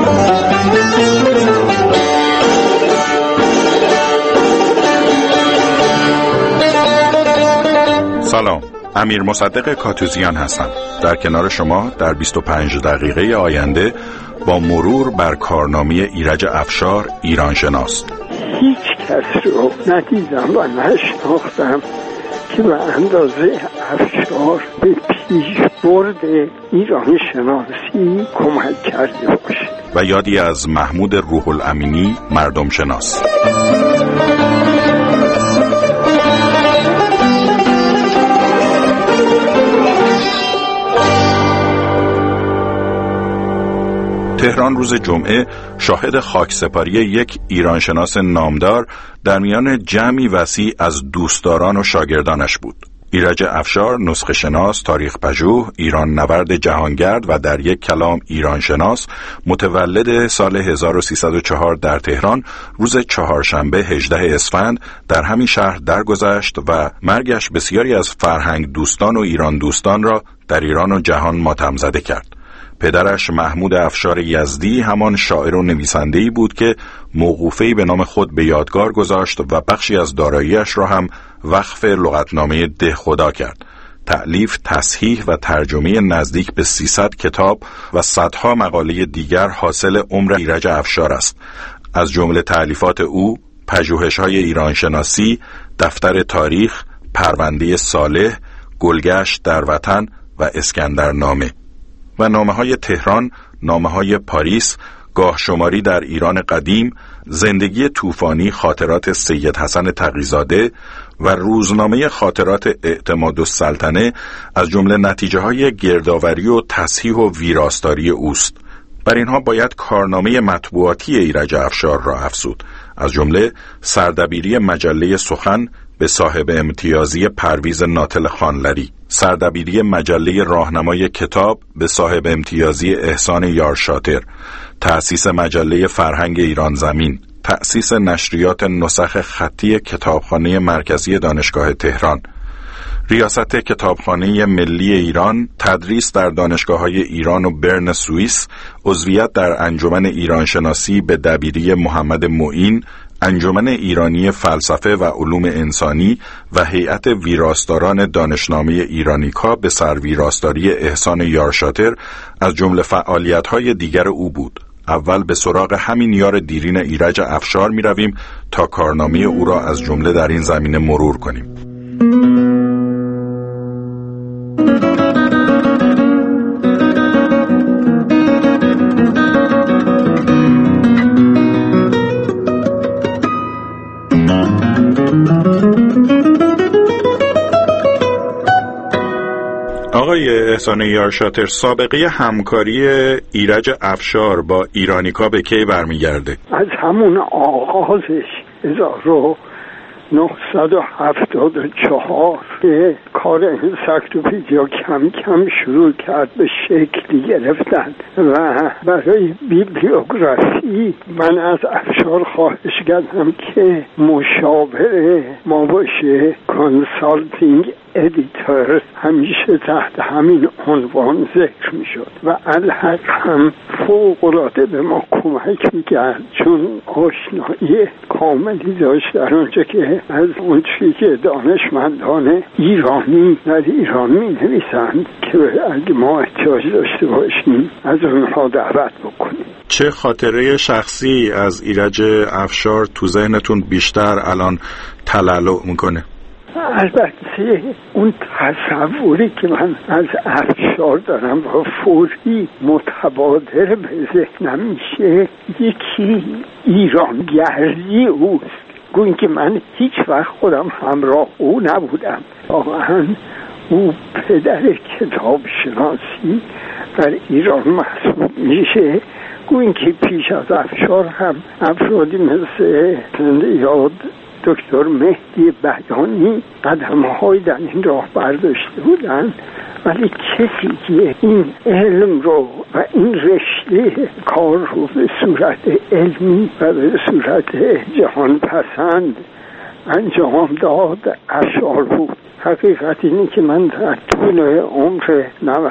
Speaker 16: سلام، امیر مصدق کاتوزیان هستم. در کنار شما در 25 دقیقه آینده با مرور بر کارنامه ایرج افشار ایران شناس.
Speaker 17: هیچ کس رو ندیدم و نشناختم که به اندازه افشار به پیشبرد ایران شناسی کمک کرده باشه.
Speaker 16: و یادی از محمود روح الامینی مردم شناس. تهران روز جمعه شاهد خاکسپاری یک ایرانشناس نامدار در میان جمعی وسیع از دوستداران و شاگردانش بود. ایرج افشار، نسخه شناس، تاریخ پژوه، ایران نورد جهانگرد و در یک کلام ایران شناس، متولد سال 1304 در تهران روز چهارشنبه 18 اسفند در همین شهر درگذشت و مرگش بسیاری از فرهنگ دوستان و ایران دوستان را در ایران و جهان ماتم زده کرد. پدرش محمود افشار یزدی همان شاعر و نویسنده‌ای بود که موقوفه‌ای به نام خود به یادگار گذاشت و بخشی از دارایی‌اش را هم وقف لغتنامه دهخدا کرد. تألیف، تصحیح و ترجمه نزدیک به 300 کتاب و صدها مقاله دیگر حاصل عمر ایرج افشار است. از جمله تألیفات او پژوهش‌های ایرانشناسی، دفتر تاریخ، پرونده صالح، گلگشت در وطن و اسکندرنامه و نامه‌های تهران، نامه‌های پاریس، گاهشماری در ایران قدیم، زندگی طوفانی خاطرات سید حسن تقی‌زاده و روزنامه خاطرات اعتمادالسلطنه از جمله نتیجه‌های گردآوری و تصحیح و ویراستاری اوست. بر اینها باید کارنامه مطبوعاتی ایرج افشار را افزود، از جمله سردبیری مجله سخن به صاحب امتیازی پرویز ناطل خانلری، سردبیری مجله راهنمای کتاب به صاحب امتیازی احسان یارشاتر، تأسیس مجله فرهنگ ایران زمین، تأسیس نشریات نسخ خطی کتابخانه مرکزی دانشگاه تهران، ریاست کتابخانه ملی ایران، تدریس در دانشگاه‌های ایران و برن سوئیس، عضویت در انجمن ایرانشناسی به دبیری محمد معین، انجمن ایرانی فلسفه و علوم انسانی و هیئت ویراستاران دانشنامه ایرانیکا به سرویراستاری احسان یارشاتر از جمله فعالیت‌های دیگر او بود. اول به سراغ همین یار دیرین ایرج افشار می رویم تا کارنامه او را از جمله در این زمینه مرور کنیم. آقای احسان یارشاتر، سابقه همکاری ایرج افشار با ایرانیکا به کی برمیگرده؟
Speaker 17: از همون آغازش 1974 که کار انسایکلوپدیا کم کم شروع کرد به شکلی گرفتن و برای بیبلیوگرافی من از افشار خواهش کردم که مشاور ما باشه، کانسالتینگ ادیتور، همیشه تحت همین عنوان ذکر می شد و الحق هم فوق‌العاده به ما کمک می کرد، چون آشنایی کاملی داشت در اونجا که از اون چیزی که دانشمندان ایرانی در ایران می نویسند که اگه ما احتیاج داشته باشیم از اونها دعوت بکنیم.
Speaker 16: چه خاطره شخصی از ایرج افشار تو ذهنتون بیشتر الان تلالو میکنه؟
Speaker 17: البته اون تصوری که من از افشار دارم و فوری متبادر به ذهنم میشه یکی ایرانگردی اوست. گویی که من هیچ وقت خودم همراه او نبودم. واقعا او پدر کتاب شناسی در ایران محسوب میشه. گویی که پیش از افشار هم افرادی مثل یاد دکتر مهدی بیانی قدم‌های در این راه برداشته بودند، ولی کسی که این علم رو و این رشته کار رو به صورت علمی و به صورت جهان پسند انجام داد افشار بود. حقیقت اینه که من در طول عمر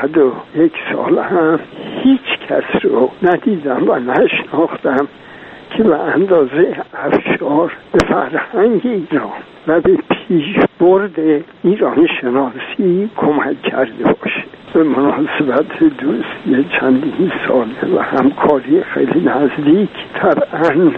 Speaker 17: 91 سال هم هیچ کس رو ندیدم و نشناختم که به اندازه افشار به فرهنگ ایران و به پیشبرد ایران شناسی کمک کرده باشه. به مناسبت دوستی چندین ساله و همکاری خیلی نزدیک طبعا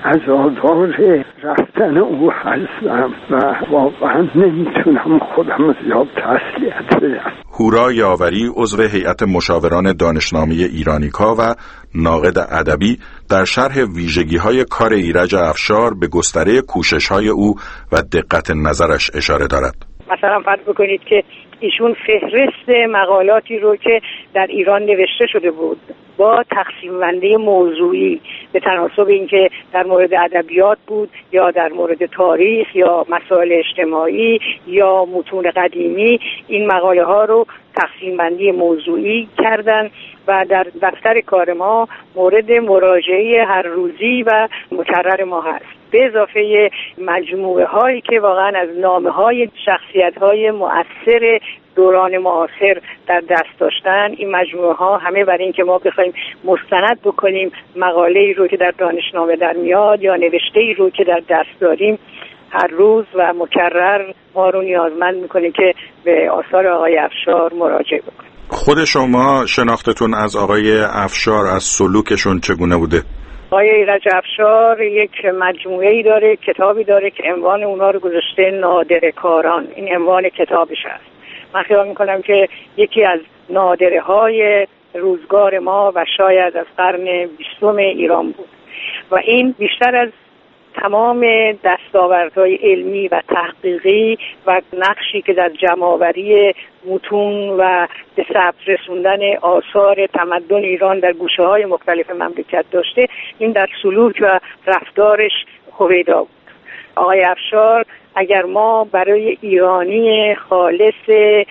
Speaker 17: عزادار رفتن او هستم و واقعا نمیتونم خودم زیاد تسلیت بدم.
Speaker 16: هورا یاوری عضو هیئت مشاوران دانشنامه ایرانیکا و ناقد ادبی در شرح ویژگی‌های کار ایرج افشار به گستره کوشش‌های او و دقت نظرش اشاره دارد.
Speaker 18: مثلا فرض بکنید که ایشون فهرست مقالاتی رو که در ایران نوشته شده بود با تقسیم بندی موضوعی به تناسب اینکه در مورد ادبیات بود یا در مورد تاریخ یا مسائل اجتماعی یا متون قدیمی، این مقاله ها رو تقسیم بندی موضوعی کردن و در دفتر کار ما مورد مراجعه هر روزی و مکرر ما هست، به اضافه مجموعه هایی که واقعا از نامه های شخصیت های مؤثر دوران معاصر در دست داشتن. این مجموعه ها همه برای این که ما بخوایم مستند بکنیم مقاله ای رو که در دانشنامه در میاد یا نوشته ای رو که در دست داریم، هر روز و مکرر ما رو نیازمند میکنه که به آثار آقای افشار مراجعه بکنیم.
Speaker 16: خود شما شناختتون از آقای افشار، از سلوکشون چگونه بوده؟
Speaker 18: آقای ایرج افشار یک مجموعه‌ای داره، کتابی داره که عنوان اونا رو گذاشته نادره کاران. این عنوان کتابش است. من خیال میکنم که یکی از نادره های روزگار ما و شاید از قرن 20 ایران بود و این بیشتر از تمام دستاوردهای علمی و تحقیقی و نقشی که در جمع‌آوری متون و به ثبت رسوندن آثار تمدن ایران در گوشه‌های مختلف مملکت داشته، این در سلوک و رفتارش هویدا بود. آقای افشار اگر ما برای ایرانی خالص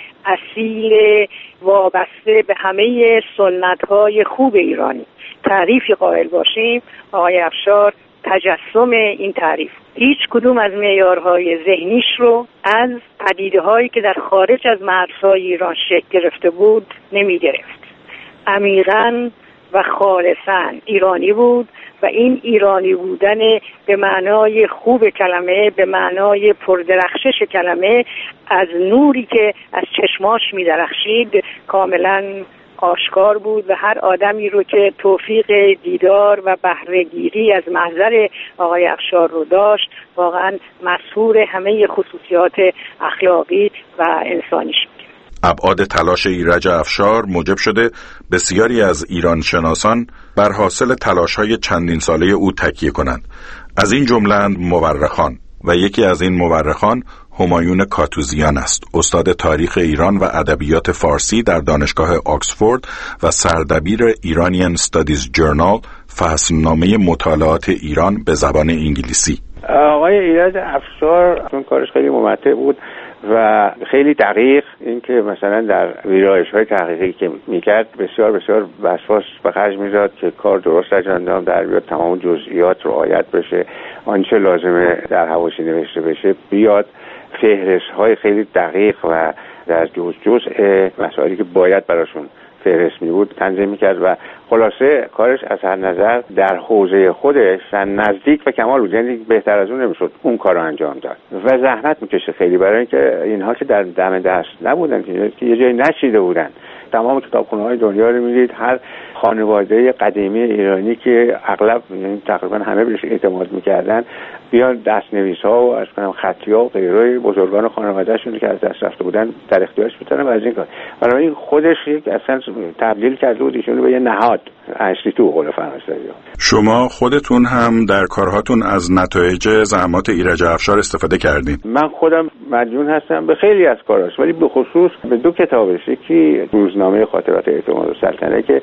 Speaker 18: اصیل وابسته به همه سنت‌های خوب ایرانی تعریفی قائل باشیم، آقای افشار تجسم این تعریف. هیچ کدوم از معیارهای ذهنیش رو از پدیده‌هایی که در خارج از مرزهای ایران شکل گرفته بود نمی گرفت. عمیقاً و خالصاً ایرانی بود و این ایرانی بودن به معنای خوب کلمه، به معنای پردرخشش کلمه، از نوری که از چشماش می درخشید کاملاً آشکار بود و هر آدمی رو که توفیق دیدار و بهره‌گیری از محضر آقای افشار رو داشت واقعا مسحور همه خصوصیات اخلاقی و انسانیش بود.
Speaker 16: ابعاد تلاش ایرج افشار موجب شده بسیاری از ایران شناسان بر حاصل تلاش‌های چندین ساله او تکیه کنند. از این جمله‌اند مورخان و یکی از این مورخان همایون کاتوزیان است، استاد تاریخ ایران و ادبیات فارسی در دانشگاه آکسفورد و سردبیر ایرانیان استادیز جورنال، فصلنامه مطالعات ایران به زبان انگلیسی.
Speaker 19: آقای ایرج افشار اون کارش خیلی ممتع بود و خیلی دقیق، اینکه مثلا در ویرایش‌های تحقیقی که میکرد بسیار بسیار وسواس به خرج میداد که کار درست انجام در بیاد، تمام جزئیات رعایت بشه، آنچه لازمه در حواشی نوشته بشه بیاد، فهرست‌های خیلی دقیق و در جزء مسائلی که باید براشون فهرست می بود تنظیم میکرد و خلاصه کارش از هر نظر در حوزه خودش نزدیک و کمال بود، یعنی بهتر از اون نمیشد اون کار رو انجام داد و زحمت میکشه خیلی، برای اینکه اینها که در دم دست نبودن که یه جایی نچیده بودن تمام کتابخونه‌های دنیا رو میدید، هر خانواده قدیمی ایرانی که اغلب یعنی تقریبا همه بهش اعتماد میکردن بیان دست‌نویس‌ها و از کنم خطی‌ها و غیره بزرگان خانواده‌شون که از دست رفته بودن در اختیارش بتونن از این کار. برای این خودش یک اصلا تبدیل کرده بود ایشون به یه نهاد اصلی تو قول فرانسوی.
Speaker 16: شما خودتون هم در کارهاتون از نتایج زحمات ایرج افشار استفاده کردین؟
Speaker 19: من خودم مدیون هستم به خیلی از کاراش، ولی به خصوص به 2 کتابش. یکی روزنامه خاطرات اعتماد السلطنه که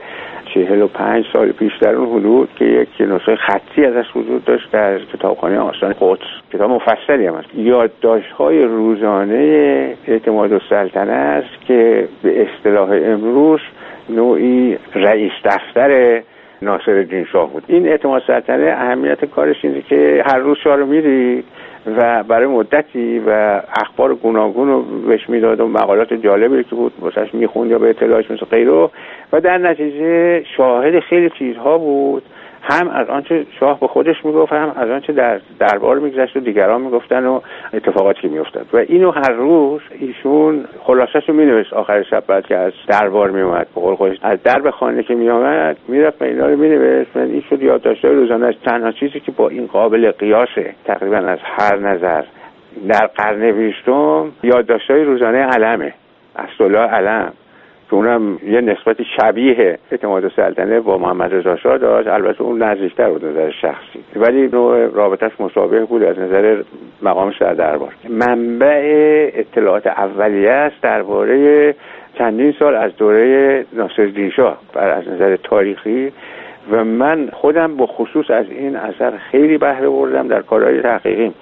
Speaker 19: 45 سال پیش در اون حدود که یک نسخه خطی ازش وجود داشت در کتابخانه آستان قدس، کتاب مفصلی هم هست. یادداشت‌های روزانه اعتماد السلطنه است که به اصطلاح امروز نوعی رئیس دفتر ناصرالدین شاه بود. این اعتماد السلطنه اهمیت کارش اینه که هر روز شاه رو میری و برای مدتی و اخبار گوناگون رو بهش میداد و مقالات جالبی که بود واسش میخوند یا به اطلاعش مثل غیره، و در نتیجه شاهد خیلی چیزها بود، هم از آنچه شاه به خودش میگفت، هم از آنچه در دربار میگذشت و دیگران میگفتن و اتفاقاتی که میافتاد. و اینو هر روز ایشون خلاصه‌اش رو مینوشت آخر شب بعد که از دربار میومد، به قول خودش از درب خانه که میآمد میرفت و اینا رو مینوشت. من این شد یادداشت‌های روزانه‌اش. تنها چیزی که با این قابل قیاسه تقریبا از هر نظر در قرن 20 یادداشت‌های روزانه علمه، اسدالله علم، که اونم یه نسبت شبیه اعتماد السلطنه با محمد رضا شاه داشت. البته اون نزدیکتر بود نظر شخصی، ولی نوع رابطش مشابه بود از نظر مقامش در دربار. منبع اطلاعات اولیه است درباره چندین سال از دوره ناصرالدین شاه از نظر تاریخی، و من خودم به خصوص از این اثر خیلی بهره بردم در کارهای تحقیقیم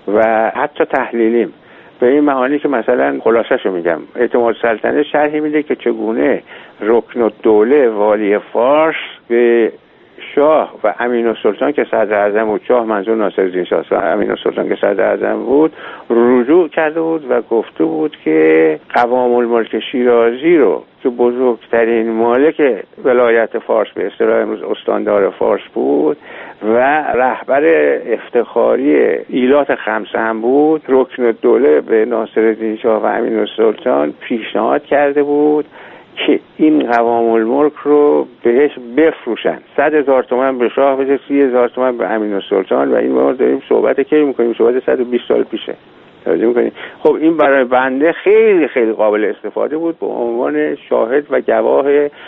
Speaker 19: و حتی تحلیلیم. به این معانی که مثلا خلاصه‌شو میگم، اعتماد السلطنه شرحی میده که چگونه رکن الدوله والی فارس به شاه و امین السلطان که صدر اعظم بود، شاه منظور ناصرالدین شاه و امین السلطان که صدر اعظم بود، رجوع کرده بود و گفته بود که قوام الملک شیرازی رو که بزرگترین مالک ولایت فارس به اصطلاح امروز استاندار فارس بود و رهبر افتخاری ایلات خمسه هم بود، رکن الدوله به ناصرالدین شاه و امین السلطان پیشنهاد کرده بود که این قوام الملک رو بهش بفروشن. 100,000 تومان به شاه بده، 30,000 تومان به امین السلطان. و این ما داریم صحبت کی میکنیم؟ صحبت 120 سال پیشه. توجه میکنیم؟ خب این برای بنده خیلی خیلی قابل استفاده بود به عنوان شاهد و گواه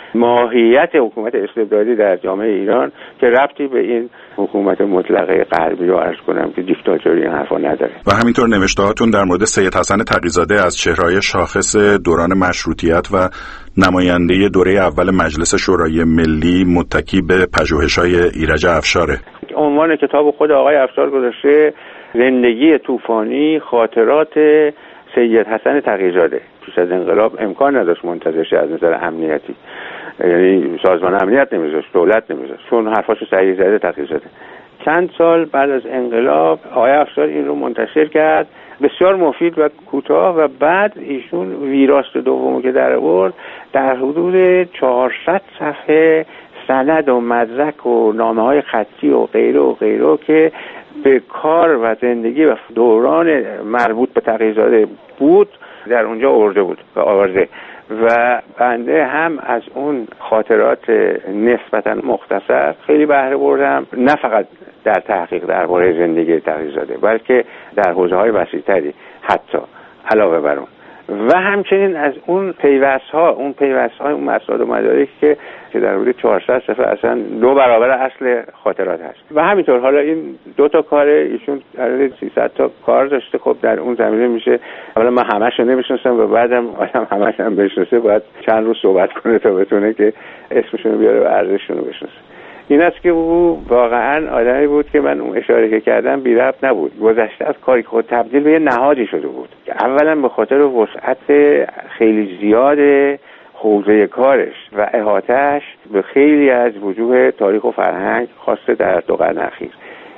Speaker 19: ماهیت حکومت استبدادی در جامعه ایران که ربطی به این حکومت مطلقه غربی رو عرض کنم که دیکتاتوری این حرفا نداره.
Speaker 16: و همینطور نوشته‌هاتون در مورد سید حسن تقی‌زاده از چهره‌های شاخص دوران مشروطیت و نماینده دوره اول مجلس شورای ملی متکی به پژوهش‌های ایرج افشاره.
Speaker 19: عنوان کتاب خود آقای افشار گذاشته زندگی طوفانی، خاطرات سید حسن تقی‌زاده. پیش از انقلاب امکان نداشت منتظر شه از نظر امنیتی، یعنی سازمان امنیت نمیذاشت، دولت نمیذاشت، چون حرفاشو صحیح زده تقی‌زاده. چند سال بعد از انقلاب آقای افشار این رو منتشر کرد، بسیار مفید و کوتاه، و بعد ایشون ویراست دومو که در آورد در حدود 400 صفحه سند و مدرک و نامه‌های خطی و غیره که به کار و زندگی و دوران مربوط به تقی‌زاده بود در اونجا آورده و بنده هم از اون خاطرات نسبتا مختصر خیلی بهره بردم، نه فقط در تحقیق درباره زندگی تقی‌زاده بلکه در حوزه‌های وسیع‌تری حتی علاوه بر اون، و همچنین از اون پیوست‌ها اون مسائل و مدارک که در حدود 400 صفحه اصلا 2 برابر اصل خاطرات هست. و همینطور حالا این 2 تا کار ایشون در حدود 300 تا کار داشته. خب در اون زمینه میشه اولا من همه‌شو نمی‌شناسم و بعدم آدم همه‌شو هم بشناسه باید چند روز صحبت کنه تا بتونه که اسمشون رو بیاره و ارزششون رو بشناسه. این است که او واقعا آدمی بود که من اون اشاره که کردم بی ربط نبود. گذشته از کاری که خود تبدیل به یه نهادی شده بود که اولا به خاطر وسعت خیلی زیاد حوزه کارش و احاطه‌اش به خیلی از وجوه تاریخ و فرهنگ خاصه در 2 قرن اخیر،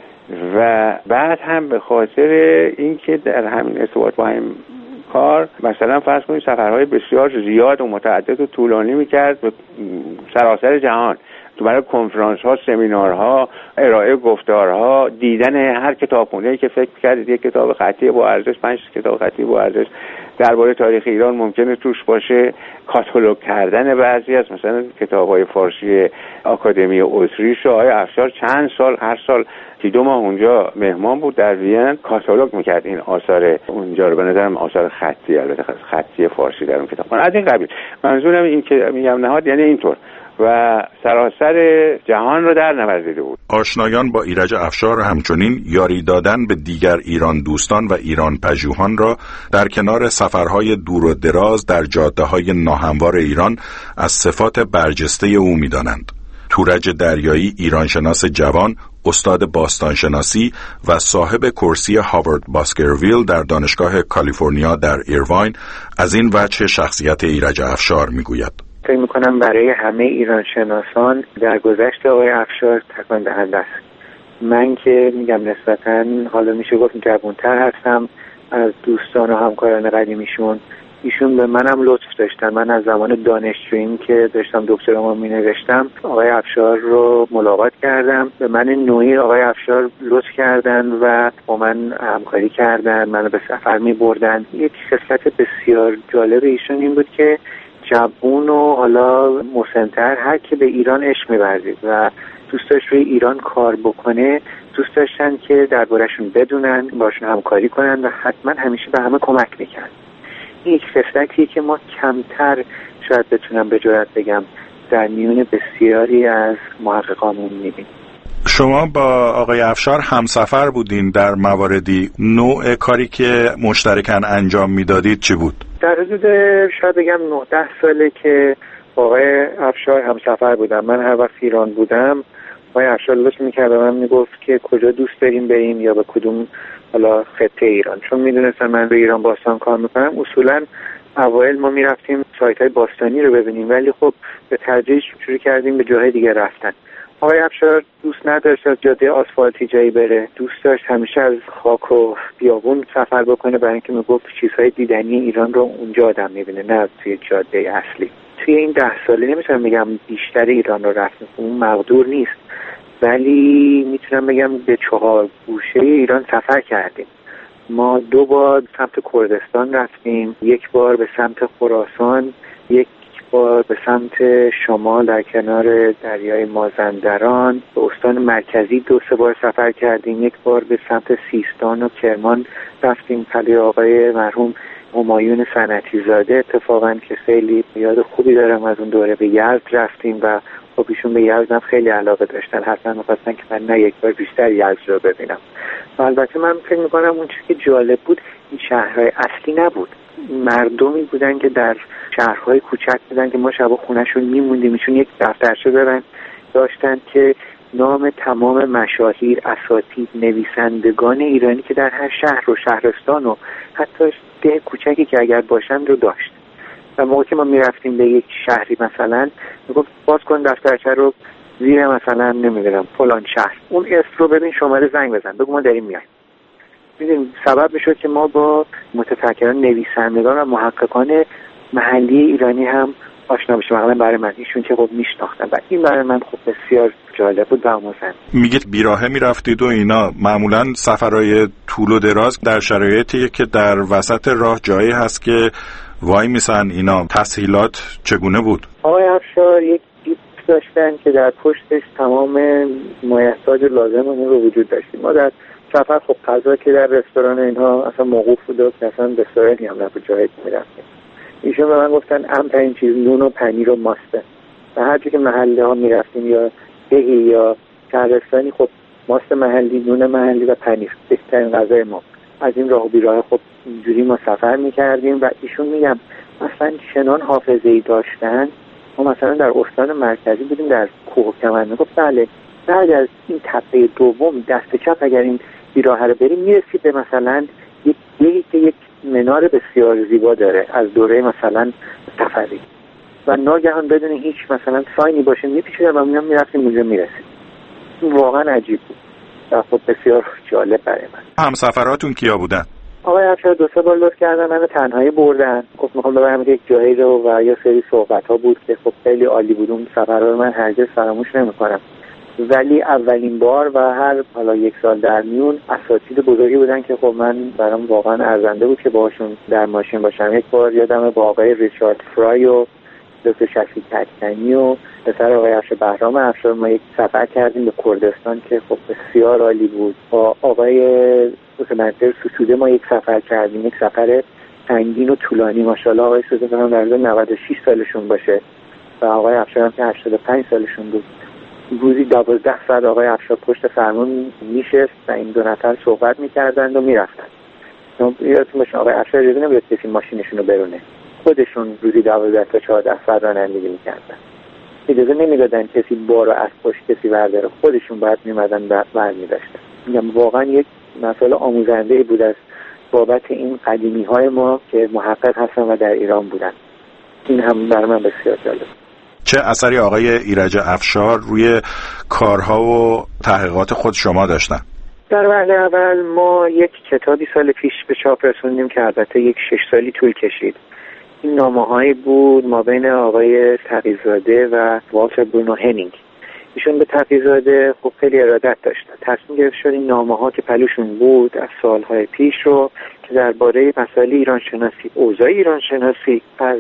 Speaker 19: و بعد هم به خاطر اینکه در همین ارتباط با این کار مثلا فرض کنید سفرهای بسیار زیاد و متعدد و طولانی میکرد به سراسر جهان، تو برای کنفرانس ها، سمینارها، ارائه گفتارها، دیدن هر کتابخونه‌ای که فکر کردید یک کتاب خطی با ارزش، 5 کتاب خطی با ارزش درباره تاریخ ایران ممکنه توش باشه، کاتالوگ کردن بعضی از مثلا کتاب‌های فارسی آکادمی اتریش. آقای افشار چند سال هر سال 2 ماه اونجا مهمان بود در وین، کاتالوگ میکرد این آثار اونجا رو. به نظرم آثار خطی، البته خطی فارسی در اون کتاب از این قبیل. منظورم این که میگم نهاد یعنی اینطور و سراسر جهان رو در نورزیده بود.
Speaker 16: آشنایان با ایرج افشار همچنین یاری دادن به دیگر ایران دوستان و ایران پژوهان را در کنار سفرهای دور و دراز در جاده‌های ناهموار ایران از صفات برجسته او می‌دانند. تورج دریایی، ایرانشناس جوان، استاد باستانشناسی و صاحب کرسی هاوارد باسکرویل در دانشگاه کالیفرنیا در ایرواین از این وجه شخصیت ایرج افشار می‌گوید.
Speaker 14: فکر می‌کنم برای همه ایرانشناسان در گذشت آقای افشار تکان دهنده است. من که میگم نسبتاً حالا میشه گفت جوان‌تر هستم از دوستان و همکاران قدیمیشون. ایشون به منم لطف داشتن. من از زمان دانشجوییم که داشتم دکترامو مینوشتم آقای افشار رو ملاقات کردم. به من نوعی آقای افشار لطف کردن و با من همکاری کردن، منو به سفر می‌بردن. یک خصلت بسیار جالب ایشون این بود که جوون و حالا مسن‌تر هر که به ایران عشق می‌ورزید و دوست داشت روی ایران کار بکنه، دوست داشتن که درباره‌شون بدونن، باشون همکاری کنن و حتما همیشه به همه کمک می‌کرد. این یک خصلتیه که ما کمتر شاید بتونم به جرئت بگم در میون بسیاری از محققامون می‌بینیم.
Speaker 16: شما با آقای افشار همسفر بودین در مواردی. نوع کاری که مشترکاً انجام میدادید چی بود؟
Speaker 14: در حدود شاید بگم 9-10 ساله که با آقای افشار همسفر بودم. من هر وقت ایران بودم آقای افشار لطف می‌کرد و من میگفت که کجا دوست داریم بریم یا به کدوم حالا خطه ایران. چون میدونستم من به ایران باستان کار میکنم، اصولا اوایل ما میرفتیم سایت‌های باستانی رو ببینیم، ولی خب به تدریج شروع کردیم به جاهای دیگه رفتن. آقای افشار دوست نداشت از جاده آسفالتی جایی بره، دوست داشت همیشه از خاک و بیابون سفر بکنه، برای اینکه میگفت چیزهای دیدنی ایران رو اونجا آدم میبینه نه توی جاده اصلی. توی این 10 ساله نمیتونم بگم بیشتر ایران رو رفتیم، اون مقدور نیست، ولی میتونم بگم به 4 گوشه ایران سفر کردیم. ما 2 بار سمت کردستان رفتیم، 1 بار به سمت خراسان، 1 بار به سمت شمال در کنار دریای مازندران. به استان مرکزی 2-3 بار سفر کردیم، 1 بار به سمت سیستان و کرمان رفتیم. قلعه آقای مرحوم همایون صنعتی زاده اتفاقا که خیلی یاد خوبی دارم از اون دوره. به یزد رفتیم و خب ایشون به یزد هم خیلی علاقه داشتن، حتما می‌خواستن که من نه 1 بار بیشتر یزد رو ببینم. و البته من فکر می‌کنم اون چیزی که جالب بود این شهرهای اصلی نبود، مردمی بودن که در شهرهای کوچک بودن که ما شب خونه‌شون میموندیم. ایشون یک دفترچه داشتن که نام تمام مشاهیر، اساتید، نویسندگان ایرانی که در هر شهر و شهرستان و حتی ده کوچکی که اگر باشن رو داشت. و موقعی که ما میرفتیم به یک شهری مثلا میگفت باز کن دفترچه رو زیر مثلا نمیدونم فلان شهر، اون اسم رو ببین، شماره زنگ بزن، بگو ما داریم میایم. میدونیم سبب میشد که ما با متفکران، نویسندگان و محققان محلی ایرانی هم آشنا بشیم. مثلا برای من ایشون که خب میشناختم و این برای من خب بسیار جالب بود و آموزنده.
Speaker 16: میگید بیراهه میرفتید و اینا، معمولا سفرهای طول و دراز در شرایطی که در وسط راه جایی هست که وای میسن اینا، تسهیلات چگونه بود؟
Speaker 14: آقای افشار یک جیپ داشتن که در پشتش تمام مایحتاج لازم اون رو وجود داشتیم. ما در سفر خب غذا که در رستوران اینها اصلا موقوف بود که اصلا رستورانی هم نبود جایی که میرفتیم. ایشون به من گفتن اهم‌ترین چیز نون و پنیر و ماسته و هر جا که محله ها میرفتیم یا دهی یا شهرستانی خب ماست محلی، نون محلی و پنیر بهترین غذای ما. از این راه و بیراه خب اینجوری ما سفر میکردیم و ایشون میگم مثلا چنان حافظه‌ای داشتن. ما مثلا در استان مرکزی بودیم در کوه کمر، میگفت بله بعد از این تپه دوم دست چپ اگر این بیراه رو بریم میرسید به مثلا یک منار بسیار زیبا داره از دوره مثلا صفوی و ناگهان بدون هیچ مثلا ساینی باشه میپیچیدن و میام میرفتیم اونجا میرسید. واقعا عجیب بود و خب بسیار جالب برای من.
Speaker 16: همسفراتون کیا بودن؟
Speaker 14: آقای افشار 2-3 بار لطف کردن منو تنهایی بردن، گفت میخوام ببرم یک جایی رو و یا سری صحبت ها بود که خب خیلی عالی بود. اون سفرها رو من هرگز فراموش نمیکنم. ولی اولین بار و هر حالا یک سال در میون اساتید بزرگی بودن که خب من برام واقعا ارزنده بود که باهاشون در ماشین باشم. یک بار یادمه با آقای ریچارد فرای و دکتر شفیع کدکنی و پسر آقای افشار بهرام افشار ما یک سفر کردیم به کردستان که خب بسیار عالی بود. با آقای دکتر ستوده ما یک سفر کردیم، یک سفر سنگین و طولانی. ماشاءالله آقای ستوده هم در 96 سالشون باشه و آقای افشار هم که 85 سالشون بود. روزی 12 ساعت آقای افشار پشت فرمون میشست و این دو نفر صحبت میکردند و میرفتن. یادتون باشه آقای افشار اجازه نمیداد کسی ماشینشون رو برونه، خودشون روزی 12 تا 14 ساعت رانندگی میکردن. اجازه نمیدادن کسی بارو از پشت کسی برداره، خودشون باید میمدن برمی‌داشتن. میگم واقعا یک مسئله آموزنده بود از بابت این قدیمی های ما که محقق هستن و در ایران بودن. این هم برای من بسیار جالب.
Speaker 16: چه اثری آقای ایرج افشار روی کارها و تحقیقات خود شما داشتن؟
Speaker 14: در وهله اول ما یک کتابی سال پیش به چاپ رسوندیم که البته یک 6 سالی طول کشید. این نامه‌هایی بود ما بین آقای تقی‌زاده و والتر برونو هنینگ. ایشون به تقی‌زاده خب خیلی ارادت داشتن. تصمیم گرفت شد این نامه‌ها که پلوشون بود از سالهای پیش رو که درباره مسائل ایرانشناسی، اوضاع ایرانشناسی از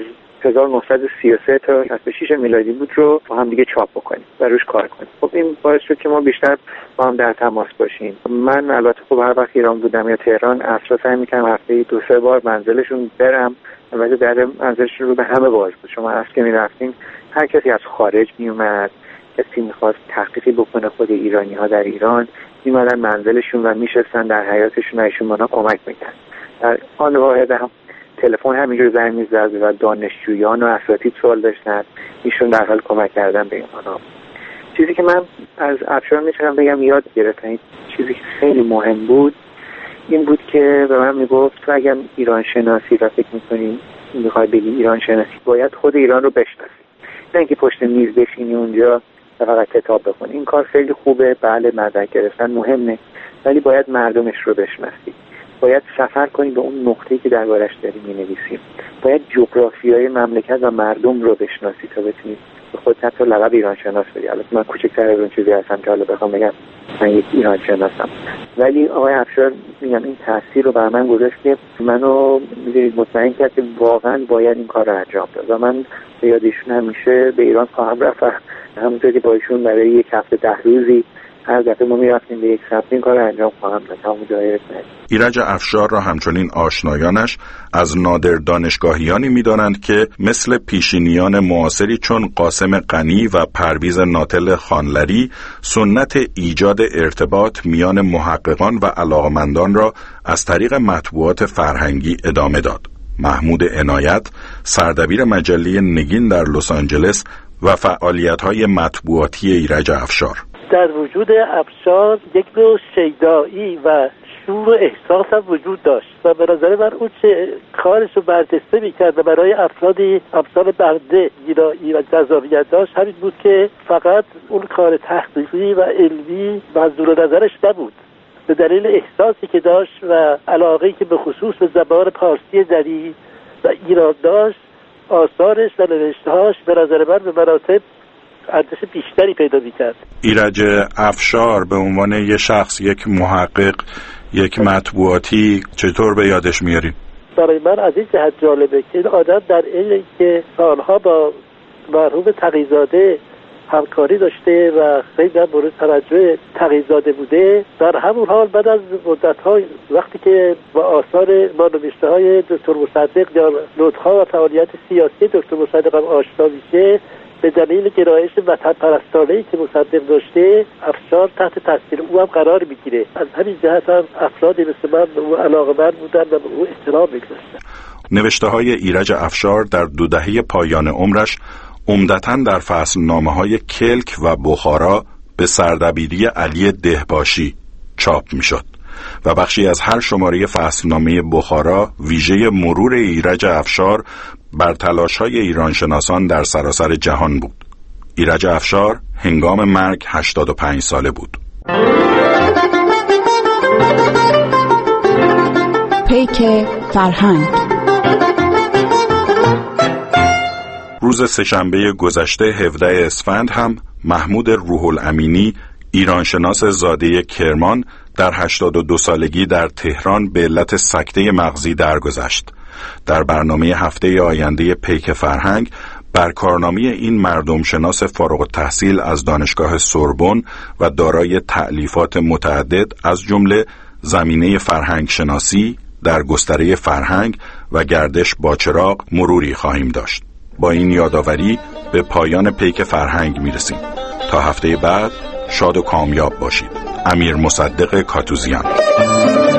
Speaker 14: 1933 تا 66 میلادی بود رو با هم دیگه چاپ بکنیم و روش کار کنیم. خب این باعث شد که ما بیشتر با هم در تماس باشیم. من البته خب هر وقت ایران بودم یا تهران اصلا سعی می‌کردم هفته‌ای 2-3 بار منزلشون برم. البته در منزلشون رو به همه باز بود. شما از که می‌رفتین هر کسی از خارج میومد، کسی می‌خواست تحقیقی بکنه خود ایرانی‌ها در ایران، می‌مدن منزلشون و میشستن در حیاطشون و ایشون ما کمک می‌کردن. در آن واحد هم تلفن همینجور زنگ می‌زد و دانشجویان و اساتید سوال داشتن، ایشون در حال کمک کردن به اینها. چیزی که من از افشار می‌تونم بگم یاد گرفتم، چیزی که خیلی مهم بود این بود که به من میگفت تو اگر ایران شناسی را فکر می‌کنی می‌خوای بگی ایران شناسی باید خود ایران رو بشناسی، نه اینکه پشت میز بشینی اونجا و فقط کتاب بخونی. این کار خیلی خوبه، بله مدرک گرفتن مهمه، ولی باید مردمش رو بشناسی. باید سفر کنیم به اون نقطه‌ای که دربارش داریم می‌نویسیم. باید جغرافیای مملکت و مردم رو بشناسی تا بتونی به خود حتی لقب ایران شناس بدی. البته من کوچکتر از اون چیزی هستم که حالا بخوام بگم من یک ایران شناسم، ولی آقای افشار میگم این تاثیر رو بر من گذاشت که منو مطمئن کرد که واقعا باید این کار رو انجام داد و من به یاد ایشون همیشه به ایران خواهم رفت. همونطوری با ایشون برای یک هفته 10 روزی هر دفعه ما میرفتیم به یک سمت این کار رو انجام خواهم داد. همون جایی
Speaker 16: ایرج افشار را همچنین آشنایانش از نادر دانشگاهیانی می‌دانند که مثل پیشینیان معاصری چون قاسم غنی و پرویز ناتل خانلری سنت ایجاد ارتباط میان محققان و علاقمندان را از طریق مطبوعات فرهنگی ادامه داد. محمود عنایت، سردبیر مجله نگین در لس آنجلس و فعالیت‌های مطبوعاتی ایرج افشار.
Speaker 20: در وجود افشار یک نوع شیدایی و شور و احساس هم وجود داشت و به نظر من اون چه کارش رو برجسته میکرد و برای افرادی امثال بنده گیرایی و جذابیت داشت همین بود که فقط اون کار تحقیقی و علمی منظور نظرش نبود، به دلیل احساسی که داشت و علاقه‌ای که به خصوص به زبان پارسی جدید و ایران داشت، آثارش و نوشته‌هاش به نظر من به مراتب ارزش بیشتری پیدا می‌کرد. ایرج
Speaker 16: افشار به عنوان یک شخص، یک محقق، یک مطبوعاتی چطور به یادش میارین؟
Speaker 20: برای من از این جهت جالبه که این آدم در این که سالها با مرحوم تقی‌زاده همکاری داشته و خیلی مورد توجه تقی‌زاده بوده، در همون حال بعد از مدت‌های وقتی که با آثار نوشته‌های دکتر مصدق یا نطق‌ها و فعالیت سیاسی دکتر مصدق هم آشنا میشه، به دلیل گرایش وطن پرستانه‌ای که مصدق داشته افشار تحت تاثیر او هم قرار میگیره. از همین جهت هم افرادی مثل من به او علاقه‌مند بودن و به او احترام می‌گذاشتن.
Speaker 16: نوشته‌های ایرج افشار در 2 دهه پایان عمرش عمدتاً در فصلنامه‌های کلک و بخارا به سردبیری علی دهباشی چاپ می‌شد و بخشی از هر شماره فصلنامه بخارا ویژه مرور ایرج افشار بر تلاش‌های ایرانشناسان در سراسر جهان بود. ایرج افشار هنگام مرگ 85 ساله بود.
Speaker 6: پیک فرهنگ.
Speaker 16: روز سه‌شنبه گذشته 17 اسفند هم محمود روح الامینی، ایرانشناس زاده کرمان، در 82 سالگی در تهران به علت سکته مغزی درگذشت. در برنامه هفته آینده پیک فرهنگ بر کارنامه این مردم شناس فارغ التحصیل از دانشگاه سوربن و دارای تألیفات متعدد از جمله زمینه فرهنگ شناسی در گستره فرهنگ و گردش با چراغ مروری خواهیم داشت. با این یادآوری به پایان پیک فرهنگ میرسیم. تا هفته بعد شاد و کامیاب باشید. امیر مصدق کاتوزیان.